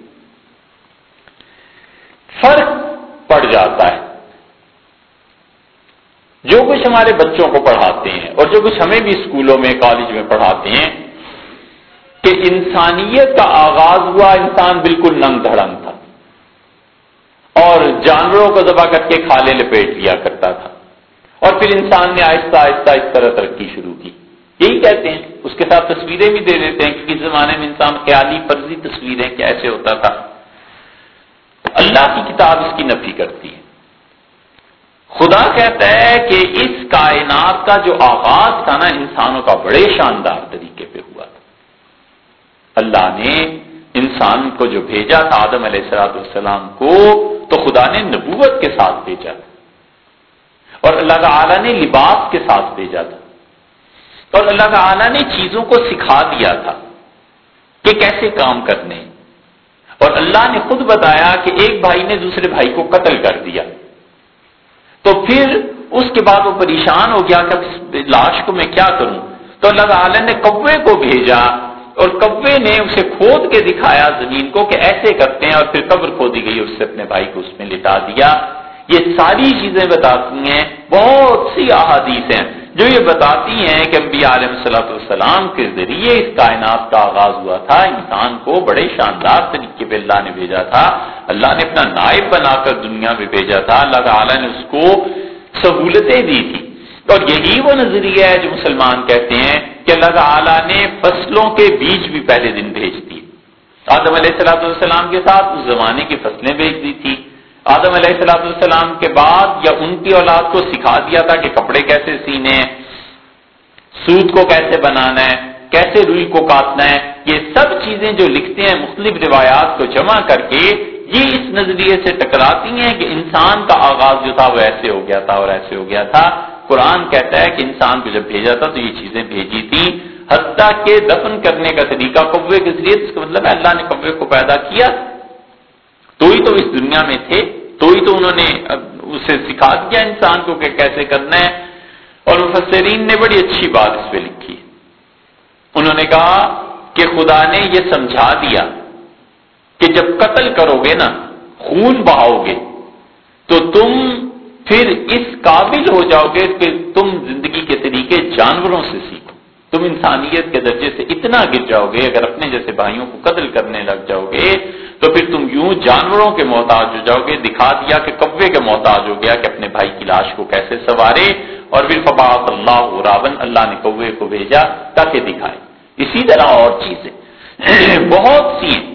فرق پڑ جاتا ہے جو کچھ ہمارے بچوں کو پڑھاتے ہیں اور جو کچھ ہمیں بھی اسکولوں میں کالج میں پڑھاتے ہیں کہ انسانیت کا آغاز ہوا، انسان بالکل ننگ دھڑنگ تھا اور جانوروں کو ذبح کر کے کھالے لپیٹ لیا کرتا تھا، اور پھر انسان نے آہستہ آہستہ اس طرح ترقی شروع کی، یہی کہتے ہیں۔ اس کے ساتھ تصویریں بھی دے دیتے ہیں کہ کس زمانے میں انسان خیالی فرضی تصویریں کیسے ہوتا تھا۔ اللہ کی کتاب اس کی نفی کرتی ہے۔ خدا کہتا ہے کہ اس کائنات کا جو آغاز تھا نا انسانوں کا بڑے شاندار طریقے پہ ہوا تھا۔ اللہ نے انسان کو جو بھیجا تھا آدم علیہ الصلوۃ والسلام کو، تو خدا نے نبوت کے ساتھ بھیجا تھا، اور اللہ تعالی نے لباس کے ساتھ بھیجا تھا، اور اللہ تعالی نے چیزوں کو سکھا دیا تھا کہ کیسے کام کرنے، اور اللہ نے خود بتایا کہ ایک بھائی نے دوسرے بھائی کو قتل کر دیا، تو پھر اس کے بعد وہ پریشان ہو گیا کہ لاش کو میں کیا کروں، تو اللہ تعالی نے کوے کو بھیجا، اور کوے نے اسے کھود کے دکھایا زمین کو کہ ایسے کرتے ہیں، اور پھر قبر کھودی گئی اور اس سے اپنے بھائی کو اس میں لٹا دیا۔ یہ ساری چیزیں بتاتی ہیں، بہت سی احادیث ہیں جو یہ بتاتی ہیں کہ انبیاء علیہ الصلوۃ والسلام کے ذریعے اس کائنات کا آغاز ہوا تھا، انسان کو بڑے شاندار طریقے پہ اللہ نے بھیجا تھا، اللہ نے اپنا نائب بنا کر دنیا میں بھیجا تھا، اللہ تعالیٰ نے اس کو سہولتیں دی تھی۔ اور یہی وہ نظریہ ہے جو مسلمان کہتے ہیں کہ اللہ تعالیٰ نے فصلوں کے بیج بھی پہلے دن بھیج دیے۔ آدم علیہ الصلوۃ والسلام کے ساتھ اس زمانے کی فصلیں بھیج دی تھی، آدم علیہ الصلوۃ والسلام کے بعد یا ان کی اولاد کو سکھا دیا تھا کہ کپڑے کیسے سینے ہیں، سوت کو کیسے بنانا ہے، کیسے روئی کو کاٹنا ہے۔ یہ سب چیزیں جو لکھتے ہیں مختلف روایات کو جمع کر کے، یہ اس نظریے سے ٹکراتی ہیں کہ انسان کا آغاز جو تھا وہ ایسے ہو گیا تھا اور ایسے ہو گیا تھا۔ قرآن کہتا ہے کہ انسان کو جب بھیجا تھا تو یہ چیزیں بھیجی تھی، حتیٰ کہ دفن کرنے کا طریقہ کوے کے ذریعے، اس کا مطلب ہے اللہ نے کوے کو پیدا کیا، تو ہی تو اس دنیا میں تھے، تو ہی تو انہوں نے اسے سکھا دیا انسان کو کہ کیسے کرنا ہے۔ اور مفسرین نے بڑی اچھی بات اس پہ لکھی، انہوں نے کہا کہ خدا نے یہ سمجھا دیا کہ جب قتل کرو گے نا، خون بہاؤ گے، تو تم پھر اس قابل ہو جاؤ گے کہ تم زندگی کے طریقے جانوروں سے سیکھو، تم انسانیت کے درجے سے اتنا گر جاؤ گے، اگر اپنے جیسے بھائیوں کو قتل کرنے لگ جاؤ گے تو پھر تم یوں جانوروں کے محتاج ہو جاؤ گے۔ دکھا دیا کہ کوے کے محتاج ہو گیا کہ اپنے بھائی کی لاش کو کیسے سنوارے، اور پھر فبعث اللہ غرابا، اللہ نے کوے کو بھیجا تاکہ دکھائے۔ اسی طرح اور چیزیں بہت سی ہیں۔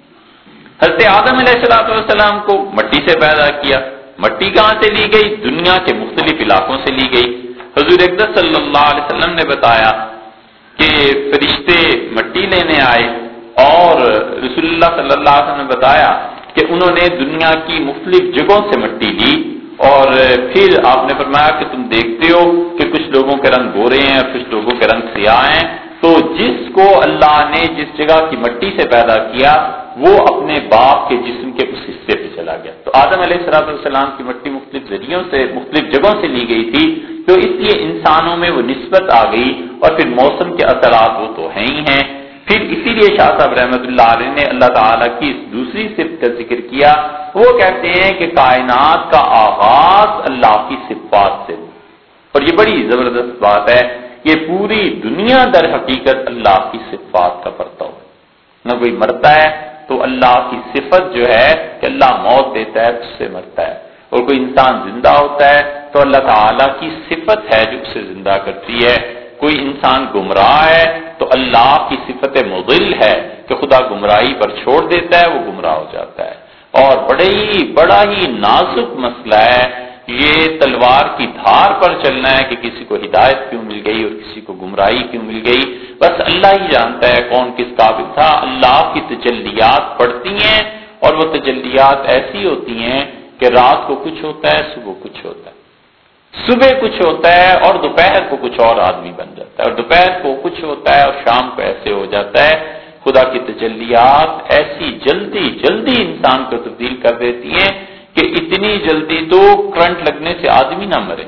حضرت آدم علیہ الصلوۃ والسلام کو مٹی سے پیدا کیا، مٹی کہاں سے لی گئی؟ دنیا کے مختلف علاقوں سے لی گئی۔ حضور اقدس صلی اللہ علیہ وسلم نے بتایا کہ فرشتے مٹی لینے آئے، اور رسول اللہ صلی اللہ علیہ وسلم نے بتایا کہ انہوں نے دنیا کی مختلف جگہوں سے مٹی لی، اور پھر آپ نے فرمایا کہ تم دیکھتے ہو کہ کچھ لوگوں کے رنگ گورے ہیں اور کچھ لوگوں کے رنگ سیاہ ہیں، تو جس کو اللہ نے جس جگہ کی مٹی سے پیدا کیا وہ اپنے باپ کے جسم کے اس حصے پہ چلا گیا۔ تو آدم علیہ الصلوۃ والسلام کی مٹی مختلف ذریعوں سے مختلف جگہوں سے لی گئی تھی، تو اس لیے انسانوں میں وہ نسبت آ گئی، اور پھر موسم کے اثرات وہ تو ہیں ہی ہیں۔ پھر اسی لیے شاہ صاحب رحمۃ اللہ علیہ نے اللہ تعالیٰ کی اس دوسری صفت کا ذکر کیا، وہ کہتے ہیں کہ کائنات کا آغاز اللہ کی صفات سے، اور یہ بڑی زبردست بات ہے، یہ پوری دنیا در حقیقت اللہ کی صفات کا پرتو ہے۔ نہ کوئی مرتا ہے تو اللہ کی صفت جو ہے کہ اللہ موت دیتا ہے اس سے مرتا ہے، اور کوئی انسان زندہ ہوتا ہے تو اللہ تعالیٰ کی صفت ہے جو اسے زندہ کرتی ہے۔ کوئی انسان گمراہ ہے تو اللہ کی صفت مضل ہے کہ خدا گمراہی پر چھوڑ دیتا ہے، وہ گمراہ ہو جاتا ہے۔ اور بڑے ہی بڑا ہی نازک مسئلہ ہے یہ تلوار کی دھار پر چلنا ہے کہ کسی کو ہدایت کیوں مل گئی اور کسی کو گمراہی کیوں مل گئی، بس اللہ ہی جانتا ہے کون کس قابل تھا۔ اللہ کی تجلیات پڑتی ہیں، اور وہ تجلیات ایسی ہوتی ہیں کہ رات کو کچھ ہوتا ہے، صبح کچھ ہوتا ہے، صبح کچھ ہوتا ہے اور دوپہر کو کچھ اور آدمی بن جاتا ہے، اور دوپہر کو کچھ ہوتا ہے اور شام کو ایسے ہو جاتا ہے۔ خدا کی تجلیات ایسی جلدی جلدی انسان کو تبدیل کر دیتی ہیں کہ اتنی جلدی تو کرنٹ لگنے سے آدمی نہ مرے،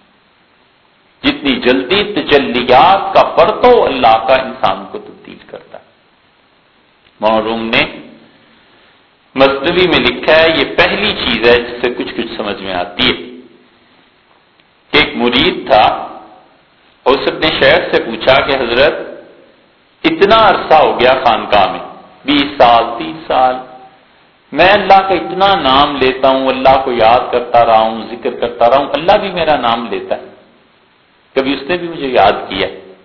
جتنی جلدی تجلیات کا پرتو اللہ کا انسان کو تبدیل کرتا ہے۔ مولانا نے مثنوی میں لکھا ہے، یہ پہلی چیز ہے جس سے کچھ کچھ سمجھ میں آتی ہے کہ ایک مرید تھا، اور اس اپنے شیخ سے پوچھا کہ حضرت اتنا عرصہ ہو گیا خانقاہ میں، بیس سال تیس سال، میں اللہ کا اتنا نام لیتا ہوں، اللہ کو یاد کرتا رہا ہوں، ذکر کرتا رہا ہوں، اللہ بھی میرا نام لیتا ہے، کبھی اس نے بھی مجھے یاد کیا؟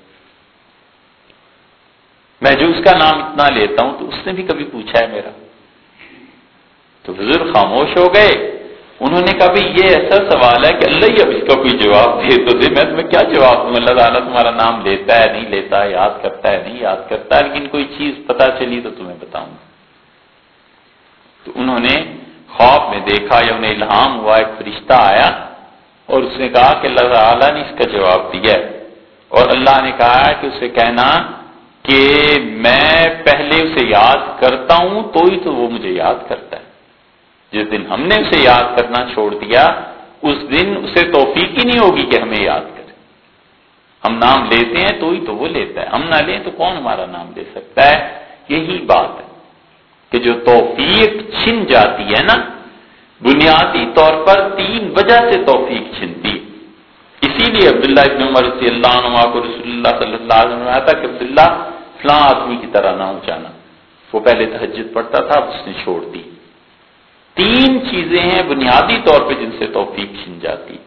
میں جو اس کا نام اتنا لیتا ہوں تو اس نے بھی کبھی پوچھا ہے میرا؟ تو بزرگ خاموش ہو گئے۔ انہوں نے کہا بھئی یہ ایسا سوال ہے کہ اللہ ہی اب اس کا کوئی جواب دے تو دے، میں تمہیں کیا جواب دوں؟ اللہ تعالیٰ تمہارا نام لیتا ہے نہیں لیتا ہے، یاد کرتا ہے نہیں یاد کرتا ہے، لیکن کوئی چیز پتہ چلی تو تمہیں بتاؤں گا۔ تو انہوں نے خواب میں دیکھا یا انہیں الہام ہوا، ایک فرشتہ آیا اور اس نے کہا کہ اللہ تعالیٰ نے اس کا جواب دیا ہے، اور اللہ نے کہا کہ اسے کہنا کہ میں پہلے اسے یاد کرتا ہوں تو ہی تو وہ مجھے یاد کرتا ہے، جس دن ہم نے اسے یاد کرنا چھوڑ دیا اس دن اسے توفیق ہی نہیں ہوگی کہ ہمیں یاد کرے۔ ہم نام لیتے ہیں تو ہی تو وہ لیتا ہے، ہم نہ لیں تو کون ہمارا نام لے سکتا ہے؟ یہی بات ہے کہ جو توفیق چھن جاتی ہے نا، بنیادی طور پر تین وجہ سے توفیق چھنتی ہے۔ اسی لیے عبداللہ ابن عمر رضی اللہ عنہ کو رسول اللہ صلی اللہ علیہ وسلم آتا کہ عبداللہ فلاں آدمی کی طرح نہ ہو جانا، وہ پہلے تہجد پڑھتا تھا اب اس نے چھوڑ دی۔ تین چیزیں ہیں بنیادی طور پہ جن سے توفیق چھن جاتی۔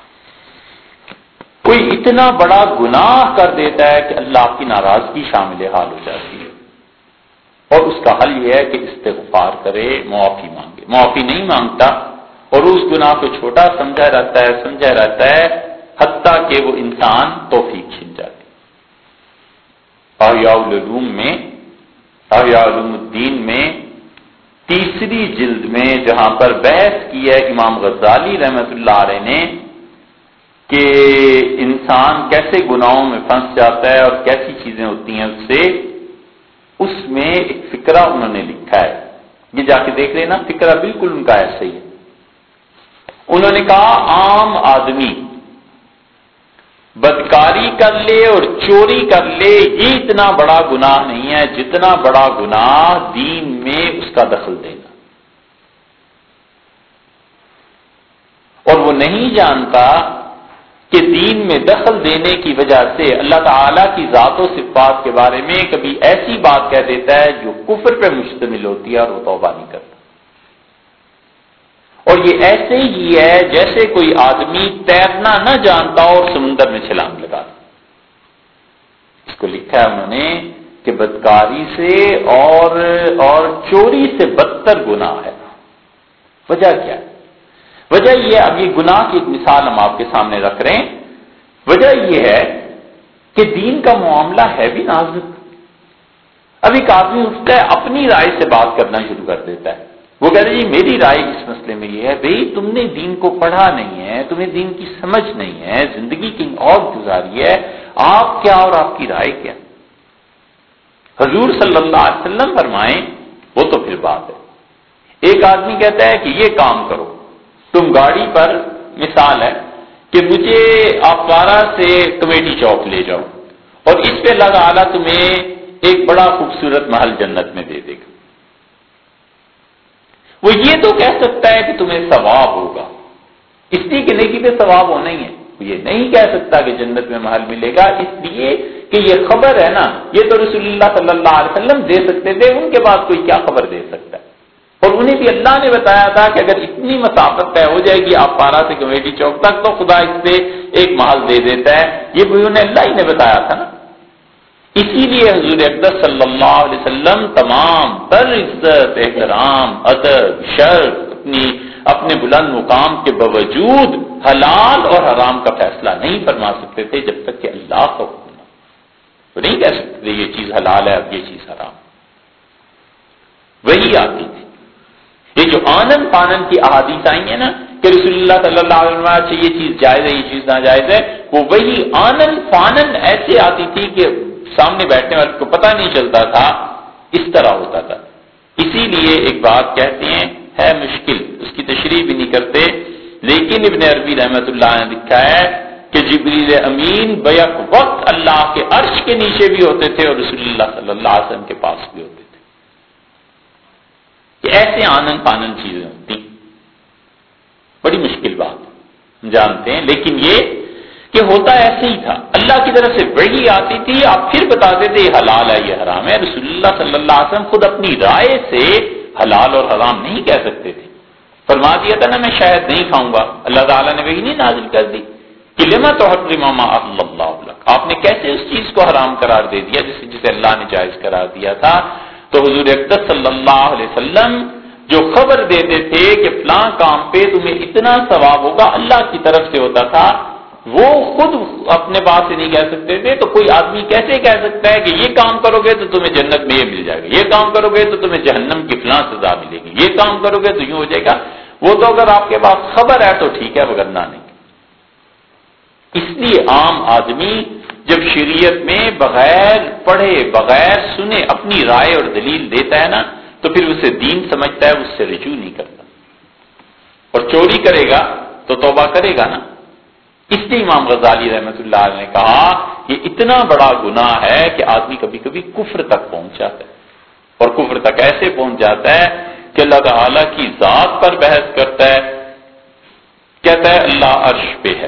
کوئی اتنا بڑا گناہ کر دیتا ہے کہ اللہ کی ناراضگی شامل حال ہو جاتی ہے، اور اس کا حل یہ ہے کہ استغفار کرے، معافی مانگے۔ معافی نہیں مانگتا اور اس گناہ کو چھوٹا سمجھا رہتا ہے سمجھا رہتا ہے حتیٰ کہ وہ انسان توفیق چھن جاتی۔ احیاء العلوم میں، احیاء علوم الدین میں تیسری جلد میں جہاں پر بحث کی ہے امام غزالی رحمۃ اللہ علیہ نے کہ انسان کیسے گناہوں میں پھنس جاتا ہے اور کیسی چیزیں ہوتی ہیں اس سے، اس میں ایک فقرہ انہوں نے لکھا ہے، یہ جا کے دیکھ لینا، فقرہ بالکل ان کا ایسا ہی ہے۔ انہوں نے کہا عام آدمی بدکاری کر لے اور چوری کر لے یہ اتنا بڑا گناہ نہیں ہے جتنا بڑا گناہ دین میں اس کا دخل دینا. اور وہ نہیں جانتا کہ دین میں دخل دینے کی وجہ سے اللہ تعالی کی ذات و صفات کے بارے میں کبھی ایسی بات کہہ دیتا ہے جو کفر پہ مشتمل ہوتی ہے اور وہ توبہ نہیں کرتا. اور یہ ایسے ہی ہے جیسے کوئی آدمی تیرنا نہ جانتا اور سمندر میں چھلانگ لگا. اس کو لکھا ہے انہوں نے کہ بدکاری سے اور اور چوری سے بدتر گناہ ہے. وجہ کیا ہے؟ وجہ یہ، اب یہ گناہ کی ایک مثال ہم آپ کے سامنے رکھ رہے ہیں. وجہ یہ ہے کہ دین کا معاملہ ہے بھی نازک. اب ایک آدمی اٹھتا ہے اپنی رائے سے بات کرنا شروع کر دیتا ہے. وہ کہتے ہیں جی میری رائے اس مسئلے میں یہ ہے. بھئی تم نے دین کو پڑھا نہیں ہے، تمہیں دین کی سمجھ نہیں ہے، زندگی کی اور گزاری ہے، آپ کیا اور آپ کی رائے کیا؟ حضور صلی اللہ علیہ وسلم فرمائیں وہ تو پھر بات ہے. ایک آدمی کہتا ہے کہ یہ کام کرو، تم گاڑی پر، مثال ہے کہ مجھے آپ کارا سے کمیٹی چوک لے جاؤ اور اس پہ اللہ تعالیٰ تمہیں ایک بڑا خوبصورت محل جنت میں دے دے گا. وہ یہ تو کہہ سکتا ہے کہ تمہیں ثواب ہوگا، اس لیے کہ نیکی پہ ثواب ہونا ہی ہے. وہ یہ نہیں کہہ سکتا کہ جنت میں محل ملے گا، اس لیے کہ یہ خبر ہے نا، یہ تو رسول اللہ صلی اللہ علیہ وسلم دے سکتے تھے، ان کے بعد کوئی کیا خبر دے سکتا ہے. اور انہیں بھی اللہ نے بتایا تھا کہ اگر اتنی مسافت طے ہو جائے گی آپ پارا سے کمیٹی چوک تک تو خدا اس سے ایک محل دے دیتا ہے. یہ بھی انہیں اللہ ہی نے بتایا تھا نا. اسی لیے حضور اقدس صلی اللہ علیہ وسلم تمام تر عزت، احترام، ادب، شرف، اپنی اپنے بلند مقام کے باوجود حلال اور حرام کا فیصلہ نہیں فرما سکتے تھے جب تک کہ اللہ کا حکم نہ. وہ نہیں کہہ سکتے تھے یہ چیز حلال ہے اب یہ چیز حرام. وہی آتی تھی. یہ جو آنن پانن کی احادیث آئی ہیں نا کہ رسول اللہ صلی اللہ علیہ وسلم سے یہ چیز جائز ہے یہ چیز ناجائز ہے، وہ وہی آنن پانن ایسے آتی تھی کہ سامنے بیٹھنے والے کو پتہ نہیں چلتا تھا، اس طرح ہوتا تھا. اسی لیے ایک بات کہتے ہیں ہے مشکل، اس کی تشریح بھی نہیں کرتے، لیکن ابن عربی رحمۃ اللہ نے لکھا ہے کہ جبریل امین بیک وقت اللہ کے عرش کے نیچے بھی ہوتے تھے اور رسول اللہ صلی اللہ علیہ وسلم کے پاس بھی ہوتے تھے. کہ ایسے آنن پانن چیزیں ہوتی، بڑی مشکل بات جانتے ہیں، لیکن یہ کہ ہوتا ایسے ہی تھا. اللہ کی طرف سے وحی آتی تھی، آپ پھر بتاتے تھے یہ حلال ہے یہ حرام ہے. رسول اللہ صلی اللہ علیہ وسلم خود اپنی رائے سے حلال اور حرام نہیں کہہ سکتے تھے. فرما دیا تھا نا میں شاید نہیں کھاؤں گا، اللہ تعالیٰ نے وحی نہیں نازل کر دی کہ لما تحرم ما احل اللہ لک، آپ نے کیسے اس چیز کو حرام قرار دے دیا جسے جسے اللہ نے جائز قرار دیا تھا. تو حضور اقدس صلی اللہ علیہ وسلم جو خبر دیتے تھے کہ فلاں کام پہ تمہیں اتنا ثواب ہوگا اللہ کی طرف سے ہوتا تھا، وہ خود اپنے بات سے نہیں کہہ سکتے تھے. تو کوئی آدمی کیسے کہہ سکتا ہے کہ یہ کام کرو گے تو تمہیں جنت میں یہ مل جائے گا، یہ کام کرو گے تو تمہیں جہنم کی فلاں سزا ملے گی، یہ کام کرو گے تو یوں ہو جائے گا. وہ تو اگر آپ کے پاس خبر ہے تو ٹھیک ہے، وگرنہ نہیں. اس لیے عام آدمی جب شریعت میں بغیر پڑھے بغیر سنے اپنی رائے اور دلیل دیتا ہے نا تو پھر اسے دین سمجھتا ہے، اس سے رجوع نہیں کرتا. اور چوری کرے گا تو توبہ کرے گا نا. اس لیے امام غزالی رحمۃ اللہ علیہ نے کہا یہ اتنا بڑا گناہ ہے کہ آدمی کبھی کبھی کفر تک پہنچ جاتا ہے. اور کفر تک ایسے پہنچ جاتا ہے کہ اللہ تعالیٰ کی ذات پر بحث کرتا ہے، کہتا ہے اللہ عرش پہ ہے.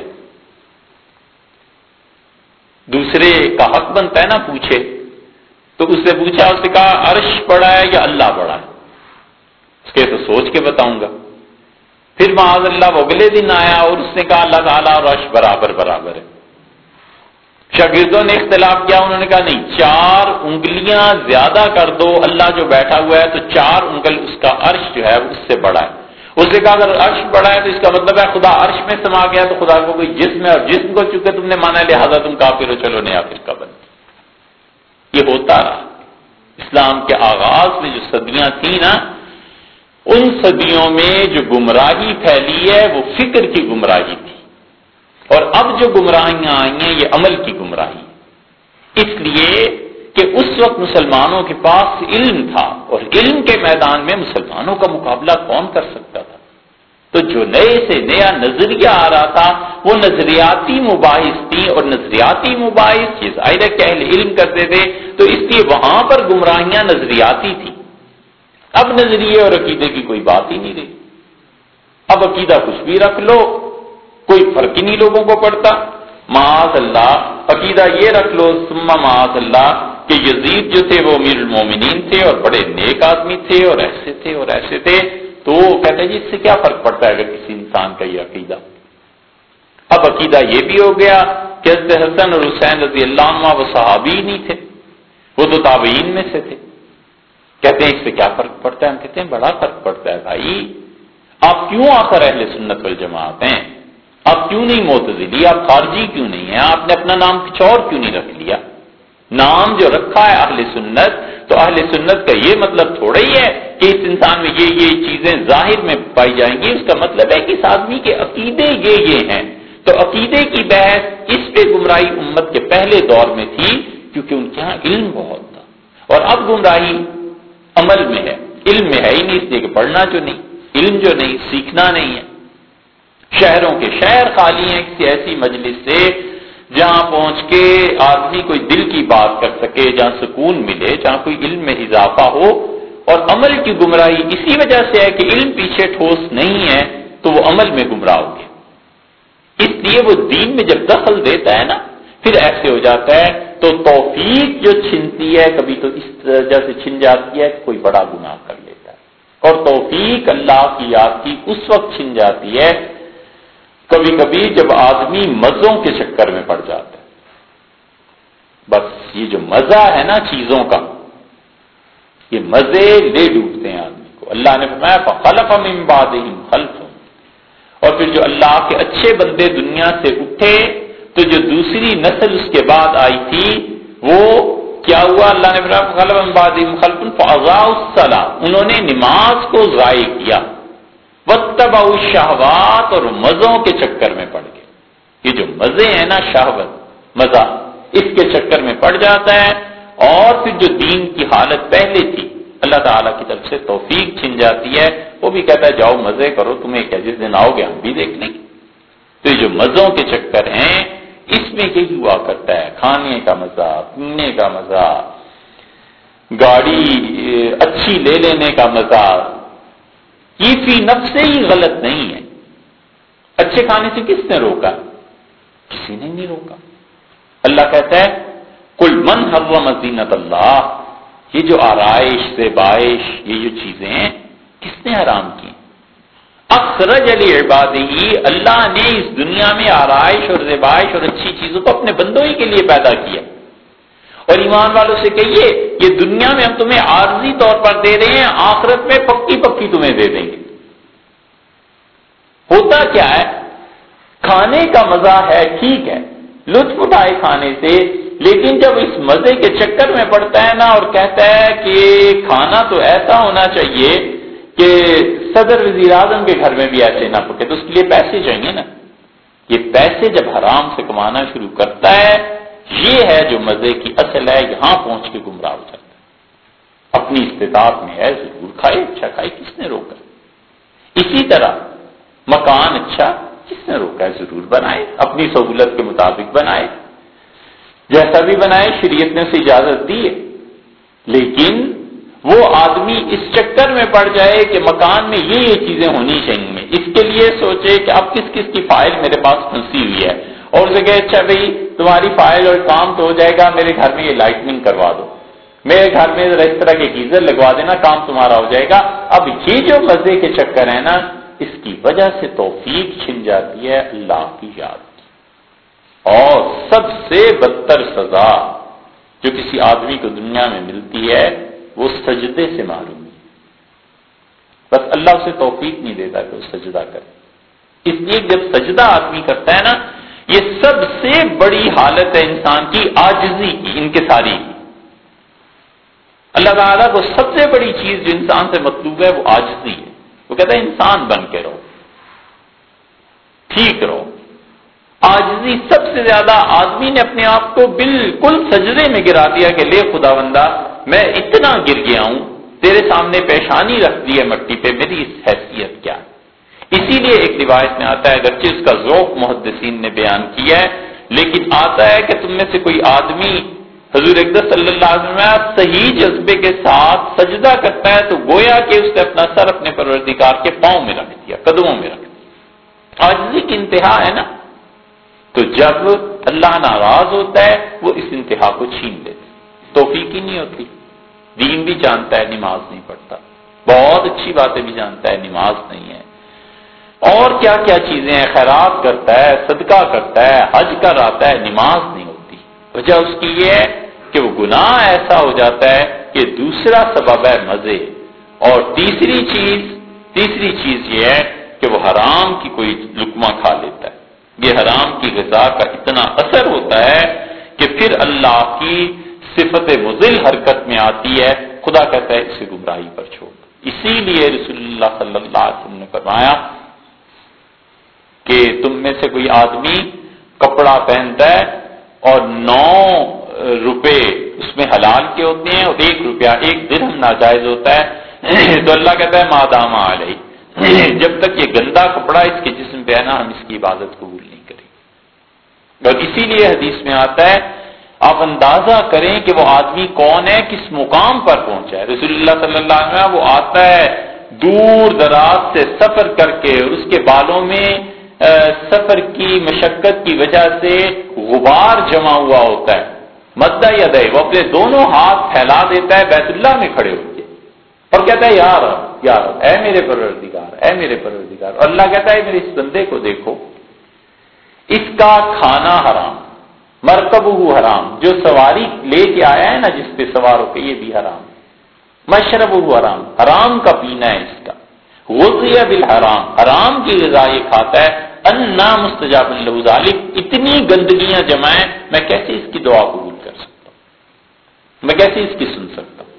دوسرے کا حق بنتا ہے نا پوچھے، تو اس سے پوچھا، اس نے کہا عرش بڑا ہے یا اللہ بڑا ہے؟ اس کے تو سوچ کے بتاؤں گا. پھر معاذ اللہ وہ اگلے دن آیا اور اس نے کہا اللہ تعالیٰ اور عرش برابر برابر ہے. شاگردوں نے اختلاف کیا، انہوں نے کہا نہیں، چار انگلیاں زیادہ کر دو، اللہ جو بیٹھا ہوا ہے تو چار انگل اس کا عرش جو ہے اس سے بڑا ہے. اس نے کہا اگر عرش بڑا ہے تو اس کا مطلب ہے خدا عرش میں سما گیا، تو خدا کو کوئی جسم ہے اور جسم کو چونکہ تم نے مانا لہذا تم کافر ہو، چلو نیا فرقہ بن. یہ ہوتا رہا. اسلام کے آغاز میں جو صدیاں تھیں نا، ان صدیوں میں جو گمراہی پھیلی ہے وہ فکر کی گمراہی تھی، اور اب جو گمراہیاں آئی ہیں یہ عمل کی گمراہی. اس لیے کہ اس وقت مسلمانوں کے پاس علم تھا، اور علم کے میدان میں مسلمانوں کا مقابلہ کون کر سکتا تھا؟ تو جو نئے سے نیا نظریہ آ رہا تھا وہ نظریاتی مباحث تھی، اور نظریاتی مباحث یہ ظاہر ہے کہ اہل علم کرتے تھے، تو اس لیے وہاں پر گمراہیاں نظریاتی تھی۔ اب نظریے اور عقیدے کی کوئی بات ہی نہیں رہی، اب عقیدہ کچھ بھی رکھ لو، کوئی فرق ہی نہیں لوگوں کو پڑتا۔ معاذ اللہ، عقیدہ یہ رکھ لو ثم معاذ اللہ کہ یزید جو تھے وہ امیر المومنین تھے اور بڑے نیک آدمی تھے اور ایسے تھے اور ایسے تھے، تو کہتے ہیں جی اس سے کیا فرق پڑتا ہے اگر کسی انسان کا یہ عقیدہ۔ اب عقیدہ یہ بھی ہو گیا کہ حضرت حسن اور حسین رضی اللہ عنہ وہ صحابی نہیں تھے، وہ تو تابعین میں سے تھے۔ کہتے ہیں اس سے کیا فرق پڑتا ہے؟ ہم کہتے ہیں بڑا فرق پڑتا ہے بھائی، آپ کیوں آخر اہل سنت والجماعت ہیں؟ آپ کیوں نہیں معتزلی؟ آپ خارجی کیوں نہیں ہیں؟ آپ نے اپنا نام کچھ اور کیوں نہیں رکھ لیا؟ نام جو رکھا ہے اہل سنت، تو اہل سنت کا یہ مطلب تھوڑا ہی ہے کہ اس انسان میں یہ یہ چیزیں ظاہر میں پائی جائیں گی، اس کا مطلب ہے کہ اس آدمی کے عقیدے یہ یہ ہیں۔ تو عقیدے کی بحث اس پہ گمراہی امت کے پہلے دور میں تھی، کیونکہ ان کے ہاں علم بہت تھا، اور اب گمراہی عمل میں ہے، علم میں ہے ہی نہیں، اس لیے کہ پڑھنا جو نہیں، علم جو نہیں، سیکھنا نہیں ہے۔ شہروں کے شہر خالی ہیں کسی ایسی مجلس سے جہاں پہنچ کے آدمی کوئی دل کی بات کر سکے، جہاں سکون ملے، جہاں کوئی علم میں اضافہ ہو۔ اور عمل کی گمراہی اسی وجہ سے ہے کہ علم پیچھے ٹھوس نہیں ہے، تو وہ عمل میں گمراہ ہو گیا۔ اس لیے وہ دین میں جب دخل دیتا ہے نا، پھر ایسے ہو جاتا ہے، تو توفیق جو چھنتی ہے کبھی تو اس وجہ سے چھن جاتی ہے کہ کوئی بڑا گناہ کر لیتا ہے، اور توفیق اللہ کی یاد کی اس وقت چھن جاتی ہے کبھی کبھی جب آدمی مزوں کے چکر میں پڑ جاتا ہے۔ بس یہ جو مزہ ہے نا چیزوں کا، یہ مزے لے ڈوبتے ہیں آدمی کو۔ اللہ نے فرمایا فَخَلَفَ مِن بَعْدِهِمْ خَلْفٌ، اور پھر جو اللہ کے اچھے بندے دنیا سے اٹھے تو جو دوسری نسل اس کے بعد آئی تھی وہ کیا ہوا؟ اللہ نے فرمایا فَخَلَفَ مِن بَعْدِهِمْ خَلْفٌ فَأَضَاعُوا الصَّلَاةَ، انہوں نے نماز کو ضائع کیا، وَاتَّبَعُوا الشَّهَوَاتِ، اور مزوں کے چکر میں پڑ گئے۔ یہ جو مزے ہیں نا، شہوت، مزہ، اس کے چکر میں پڑ جاتا ہے، اور پھر جو دین کی حالت پہلے تھی اللہ تعالیٰ کی طرف سے توفیق چھن جاتی ہے، وہ بھی کہتا ہے جاؤ مزے کرو، تمہیں کیا جس دن آؤ گے ہم بھی دیکھ لیں گے۔ تو یہ جو مزوں کے چکر ہیں اس میں یہی ہوا کرتا ہے، کھانے کا مزہ، پینے کا مزہ، گاڑی اچھی لے لینے کا مزہ، یہ فی نفس سے ہی غلط نہیں ہے۔ اچھے کھانے سے کس نے روکا؟ کسی نے نہیں روکا۔ اللہ کہتا ہے کل من حرم زینت اللہ، یہ جو آرائش زیبائش یہ جو چیزیں ہیں کس نے حرام کی؟ اخرج لعبادہ، اللہ نے اس دنیا میں آرائش اور زیبائش اور اچھی چیزوں کو اپنے بندوں ہی کے لیے پیدا کیا۔ اور ایمان والوں سے کہیے یہ دنیا میں ہم تمہیں عارضی طور پر دے رہے ہیں، آخرت میں پکی پکی تمہیں دے دیں گے۔ ہوتا کیا ہے، کھانے کا مزہ ہے ٹھیک ہے، لطف اٹھائے کھانے سے، لیکن جب اس مزے کے چکر میں پڑتا ہے نا اور کہتا ہے کہ کھانا تو ایسا ہونا چاہیے کہ صدر وزیر اعظم کے گھر میں بھی ایسے نہ پکے، تو اس کے لیے پیسے چاہیے نا۔ یہ پیسے جب حرام سے کمانا شروع کرتا ہے، یہ ہے جو مزے کی اصل ہے، یہاں پہنچ کے گمراہ ہو جاتا ہے۔ اپنی استطاعت میں ہے ضرور کھائے، اچھا کھائے، کس نے روکا؟ اسی طرح مکان اچھا، کس نے روکا ہے؟ ضرور بنائے، اپنی سہولت کے مطابق بنائے، جیسا بھی بنائے، شریعت نے اسے اجازت دی ہے۔ لیکن وہ آدمی اس چکر میں پڑ جائے کہ مکان میں یہ یہ چیزیں ہونی چاہیے، اس کے لیے سوچے کہ اب کس کس کی فائل میرے پاس پھنسی ہوئی ہے، اور اسے کہ اچھا بھائی تمہاری فائل اور کام تو ہو جائے گا، میرے گھر میں یہ لائٹنگ کروا دو، میرے گھر میں اس طرح کے گیزر لگوا دینا، کام تمہارا ہو جائے گا۔ اب یہ جو مزے کے چکر ہے نا، اس کی وجہ سے توفیق چھن جاتی ہے اللہ کی یاد کی۔ اور سب سے بدتر سزا جو کسی آدمی کو دنیا میں ملتی ہے وہ سجدے سے معلوم ہے۔ بس اللہ اسے توفیق نہیں دیتا کہ وہ سجدہ کرے، اس لیے جب سجدہ آدمی کرتا ہے نا، یہ سب سے بڑی حالت ہے انسان کی عاجزی کی، انکساری کی۔ اللہ تعالیٰ کو سب سے بڑی چیز جو انسان سے مطلوب ہے وہ عاجزی ہے۔ وہ کہتا ہے انسان بن کے رہو، ٹھیک رہو۔ عاجزی سب سے زیادہ آدمی نے اپنے آپ کو بالکل سجدے میں گرا دیا کہ لے خداوندہ میں اتنا گر گیا ہوں، تیرے سامنے پیشانی رکھ دی ہے مٹی پہ، میری اس حیثیت کیا ہے؟ اسی لیے ایک روایت میں آتا ہے، اگرچہ اس کا ذوق محدثین نے بیان کیا ہے، لیکن آتا ہے کہ تم میں سے کوئی آدمی، حضور اقدس صلی اللہ علیہ وسلم صحیح جذبے کے ساتھ سجدہ کرتا ہے تو گویا کہ اس نے اپنا سر اپنے پروردگار کے پاؤں میں رکھ دیا، قدموں میں رکھ دیا۔ عاجزی کی انتہا ہے نا، تو جب اللہ ناراض ہوتا ہے وہ اس انتہا کو چھین لیتا، توفیق ہی نہیں ہوتی۔ دین بھی جانتا ہے، نماز نہیں پڑھتا، بہت اچھی باتیں بھی جانتا ہے، نماز نہیں ہے، اور کیا کیا چیزیں ہیں، خیرات کرتا ہے، صدقہ کرتا ہے، حج کر آتا ہے، نماز نہیں ہوتی۔ وجہ اس کی یہ ہے کہ وہ گناہ ایسا ہو جاتا ہے کہ دوسرا سبب ہے مزے، اور تیسری چیز تیسری چیز یہ ہے کہ وہ حرام کی کوئی لقمہ کھا لیتا ہے۔ یہ حرام کی غذا کا اتنا اثر ہوتا ہے کہ پھر اللہ کی صفت مضل حرکت میں آتی ہے، خدا کہتا ہے اسے گمراہی پر چھوڑ۔ اسی لیے رسول اللہ صلی اللہ علیہ وسلم نے فرمایا کہ تم میں سے کوئی آدمی کپڑا پہنتا ہے اور نو روپے اس میں حلال کے ہوتے ہیں اور ایک روپیہ ایک درہم ناجائز ہوتا ہے، تو اللہ کہتا ہے مادام علیہ، جب تک یہ گندا کپڑا اس کے جسم پہ ہے نا، ہم اس کی عبادت قبول نہیں کریں۔ اور اسی لیے حدیث میں آتا ہے، آپ اندازہ کریں کہ وہ آدمی کون ہے، کس مقام پر پہنچا ہے۔ رسول اللہ صلی اللہ علیہ وسلم وہ آتا ہے دور دراز سے سفر کر کے، اور اس کے بالوں میں سفر کی مشقت کی وجہ سے غبار جمع ہوا ہوتا ہے، مدہ یدہ، وہ اپنے دونوں ہاتھ پھیلا دیتا ہے بیت اللہ میں کھڑے ہو کے اور کہتا ہے یا رب یا رب، اے میرے پروردگار اے میرے پروردگار، اور اللہ کہتا ہے میرے اس بندے کو دیکھو، اس کا کھانا حرام، مرکبہ حرام، جو سواری لے کے آیا ہے نا جس پہ سوار ہو کے، یہ بھی حرام، مشربہ حرام، حرام کا پینا ہے اس کا، غذی بالحرام، حرام کی غذا یہ کھاتا ہے، انا مستجاب له ذلک، اتنی گندگیاں جمع ہیں، میں کیسے اس کی دعا قبول کر سکتا ہوں، میں کیسے اس کی سن سکتا ہوں؟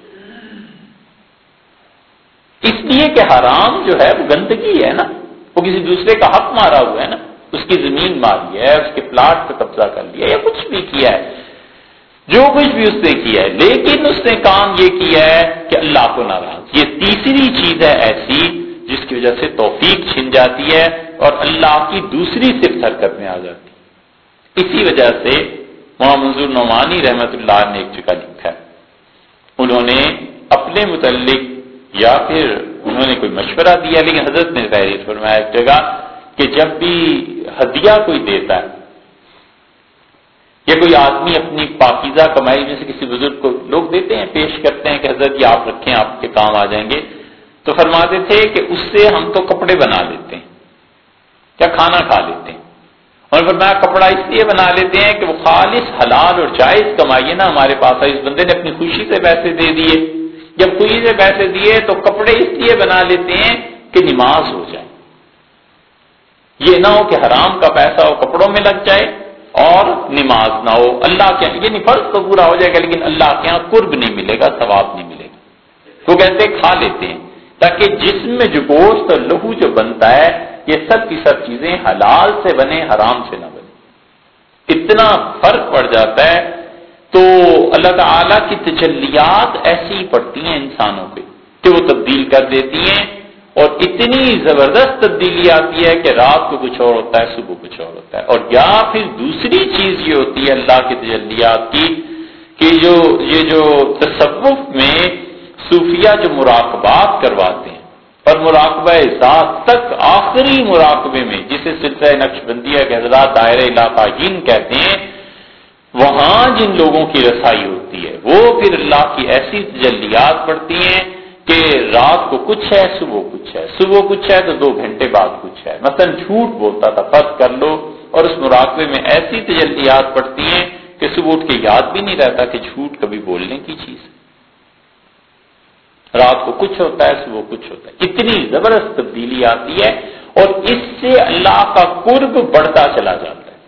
اس لیے کہ حرام جو ہے وہ گندگی ہے نا، وہ کسی دوسرے کا حق مارا ہوا ہے نا، اس کی زمین ماری ہے، اس کے پلاٹ پہ قبضہ کر لیا یا کچھ بھی کیا ہے، جو کچھ بھی اس نے کیا ہے، لیکن اس نے کام یہ کیا ہے کہ اللہ کو ناراض۔ یہ تیسری چیز ہے ایسی جس کی وجہ سے توفیق چھن جاتی ہے اور اللہ کی دوسری صفت حرکت میں آ جاتی ہے۔ اسی وجہ سے مولانا منظور نعمانی رحمت اللہ نے ایک جگہ لکھا ہے، انہوں نے اپنے متعلق یا پھر انہوں نے کوئی مشورہ دیا، لیکن حضرت نے تحریر فرمایا ایک جگہ کہ جب بھی ہدیہ کوئی دیتا ہے یا کوئی آدمی اپنی پاکیزہ کمائی میں سے کسی بزرگ کو لوگ دیتے ہیں، پیش کرتے ہیں کہ حضرت یہ آپ رکھیں، آپ کے کام آ جائیں گے، تو فرماتے تھے کہ اس سے ہم تو کپڑے بنا لیتے ہیں یا کھانا کھا لیتے ہیں، اور فرمایا کپڑا اس لیے بنا لیتے ہیں کہ وہ خالص حلال اور جائز کمائی ہے نا ہمارے پاس ہے، اس بندے نے اپنی خوشی سے پیسے دے دیے، جب خوشی سے پیسے دیے تو کپڑے اس لیے بنا لیتے ہیں کہ نماز ہو جائے، یہ نہ ہو کہ حرام کا پیسہ ہو کپڑوں میں لگ جائے اور نماز نہ ہو، اللہ کے یہ نہیں، فرض تو پورا ہو جائے گا لیکن اللہ کے یہاں قرب نہیں ملے گا، ثواب نہیں ملے گا، تو کہتے ہیں کھا لیتے ہیں تاکہ جسم میں جو گوشت اور لہو جو بنتا ہے یہ سب کی سب چیزیں حلال سے بنے، حرام سے نہ بنے۔ اتنا فرق پڑ جاتا ہے، تو اللہ تعالیٰ کی تجلیات ایسی پڑتی ہیں انسانوں پہ کہ وہ تبدیل کر دیتی ہیں، اور اتنی زبردست تبدیلی آتی ہے کہ رات کو کچھ اور ہوتا ہے، صبح کچھ اور ہوتا ہے۔ اور یا پھر دوسری چیز یہ ہوتی ہے اللہ کی تجلیات کی کہ جو یہ جو تصوف میں صوفیہ جو مراقبات کرواتے ہیں، اور مراقبہ ذات تک آخری مراقبے میں جسے سلسلہ نقشبندیہ کے حضرات دائرہ علاقائین کہتے ہیں، وہاں جن لوگوں کی رسائی ہوتی ہے وہ پھر اللہ کی ایسی تجلیات پڑتی ہیں کہ رات کو کچھ ہے، صبح کچھ ہے، صبح کچھ ہے تو دو گھنٹے بعد کچھ ہے، مثلا جھوٹ بولتا تھا فرض کر لو، اور اس مراقبے میں ایسی تجلیات پڑتی ہیں کہ صبح اٹھ کے یاد بھی نہیں رہتا کہ جھوٹ کبھی بولنے کی چیز ہے، رات کو کچھ ہوتا ہے، صبح کچھ ہوتا ہے، اتنی زبردست تبدیلی آتی ہے، اور اس سے اللہ کا قرب بڑھتا چلا جاتا ہے۔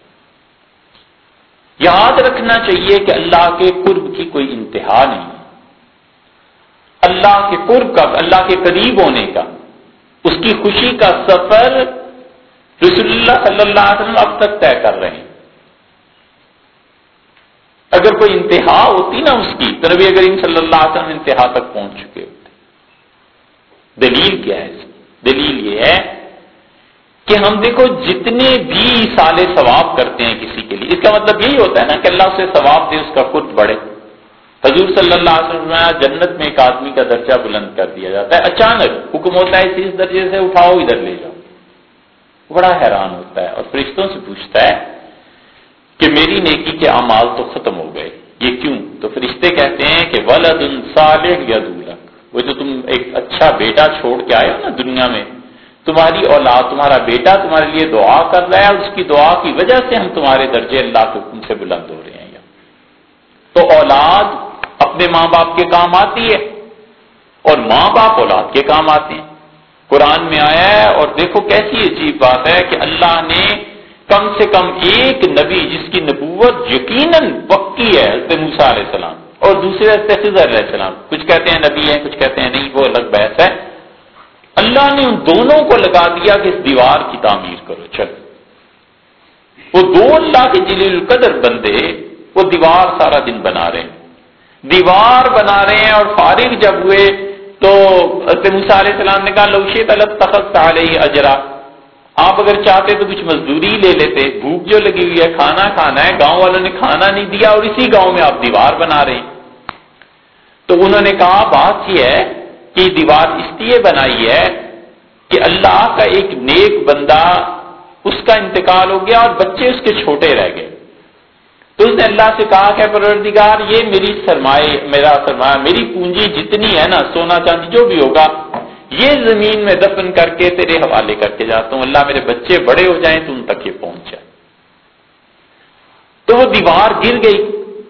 یاد رکھنا چاہیے کہ اللہ کے قرب کی کوئی انتہا نہیں ہے، اللہ کے قرب کا، اللہ کے قریب ہونے کا، اس کی خوشی کا سفر رسول اللہ صلی اللہ علیہ وسلم اب تک طے کر رہے ہیں۔ اگر کوئی انتہا ہوتی نا اس کی، تو نبی کریم صلی اللہ علیہ وسلم انتہا تک پہنچ چکے ہوتے۔ دلیل کیا ہے اس کی؟ دلیل یہ ہے کہ ہم دیکھو جتنے بھی سالے ثواب کرتے ہیں کسی کے لیے، اس کا مطلب یہی ہوتا ہے نا کہ اللہ اسے ثواب دے، اس کا قرب بڑھے۔ حضور صلی اللہ علیہ وسلم نے جنت میں ایک آدمی کا درجہ بلند کر دیا جاتا ہے، اچانک حکم ہوتا ہے اس درجے سے اٹھاؤ، ادھر لے جاؤ۔ بڑا حیران ہوتا ہے اور فرشتوں سے پوچھتا ہے کہ میری نیکی کے اعمال تو ختم ہو گئے، یہ کیوں؟ تو فرشتے کہتے ہیں کہ ولد صالح یدعو لک، وہ جو تم ایک اچھا بیٹا چھوڑ کے آئے ہو نا دنیا میں، تمہاری اولاد، تمہارا بیٹا تمہارے لیے دعا کر رہا ہے، اس کی دعا کی وجہ سے ہم تمہارے درجے اللہ کے حکم سے بلند ہو رہے ہیں۔ تو اولاد اپنے ماں باپ کے کام آتی ہے اور ماں باپ اولاد کے کام آتے ہیں۔ قرآن میں آیا ہے، اور دیکھو کیسی عجیب بات ہے کہ اللہ نے کم سے کم ایک نبی جس کی نبوت یقیناً پکی ہے، حضرت موسیٰ علیہ السلام، اور دوسرے حضرت خضر علیہ السلام، کچھ کہتے ہیں نبی ہیں، کچھ کہتے ہیں نہیں، وہ الگ بحث ہے۔ اللہ نے ان دونوں کو لگا دیا کہ اس دیوار کی تعمیر کرو، چل۔ وہ دو اللہ کے جلیل القدر بندے وہ دیوار سارا دن بنا رہے ہیں، دیوار بنا رہے ہیں، اور فارغ جب ہوئے تو حضرت موسیٰ علیہ السلام نے کہا لو شئت لاتخذت علیہ اجرا، آپ اگر چاہتے تو کچھ مزدوری لے لیتے، بھوک جو لگی ہوئی ہے، کھانا کھانا ہے، گاؤں والوں نے کھانا نہیں دیا اور اسی گاؤں میں آپ دیوار بنا رہے ہیں۔ تو انہوں نے کہا بات یہ ہے کہ دیوار اس لیے بنائی ہے کہ اللہ کا ایک نیک بندہ، اس کا انتقال ہو گیا اور بچے اس کے چھوٹے رہ گئے، تو اس نے اللہ سے کہا کہ پروردگار یہ میری سرمایہ، میرا سرمایہ، میری پونجی جتنی ہے نا، سونا چاندی جو بھی ہوگا، یہ زمین میں دفن کر کے تیرے حوالے کر کے جاتا ہوں، اللہ میرے بچے بڑے ہو جائیں تو ان تک یہ پہنچ جائے۔ تو وہ دیوار گر گئی،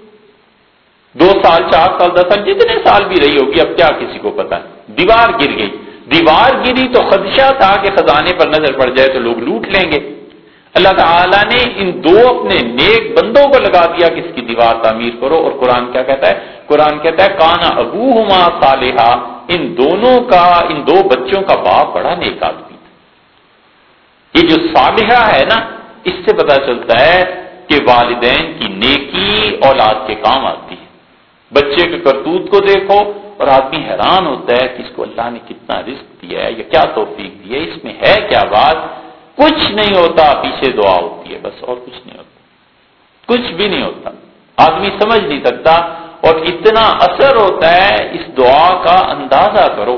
دو سال، چار سال، دس سال، جتنے سال بھی رہی ہوگی، اب کیا کسی کو پتا ہے، دیوار گر گئی۔ دیوار گری تو خدشہ تھا کہ خزانے پر نظر پڑ جائے تو لوگ لوٹ لیں گے۔ اللہ تعالیٰ نے ان دو اپنے نیک بندوں کو لگا دیا کہ اس کی دیوار تعمیر کرو، اور قرآن کیا کہتا ہے؟ قرآن کہتا ہے کانا ابوہما صالحا، ان دونوں کا، ان دو بچوں کا باپ بڑا نیک آدمی تھا۔ یہ جو صالحہ ہے نا، اس سے پتا چلتا ہے کہ والدین کی نیکی اولاد کے کام آتی ہے۔ بچے کے کرتوت کو دیکھو اور آدمی حیران ہوتا ہے کہ اس کو اللہ نے کتنا رزق دیا ہے، یا کیا توفیق دی ہے، اس میں ہے کیا بات؟ کچھ نہیں ہوتا، پیچھے دعا ہوتی ہے بس، اور کچھ نہیں ہوتا، کچھ بھی نہیں ہوتا، آدمی سمجھ نہیں سکتا، اور اتنا اثر ہوتا ہے اس دعا کا، اندازہ کرو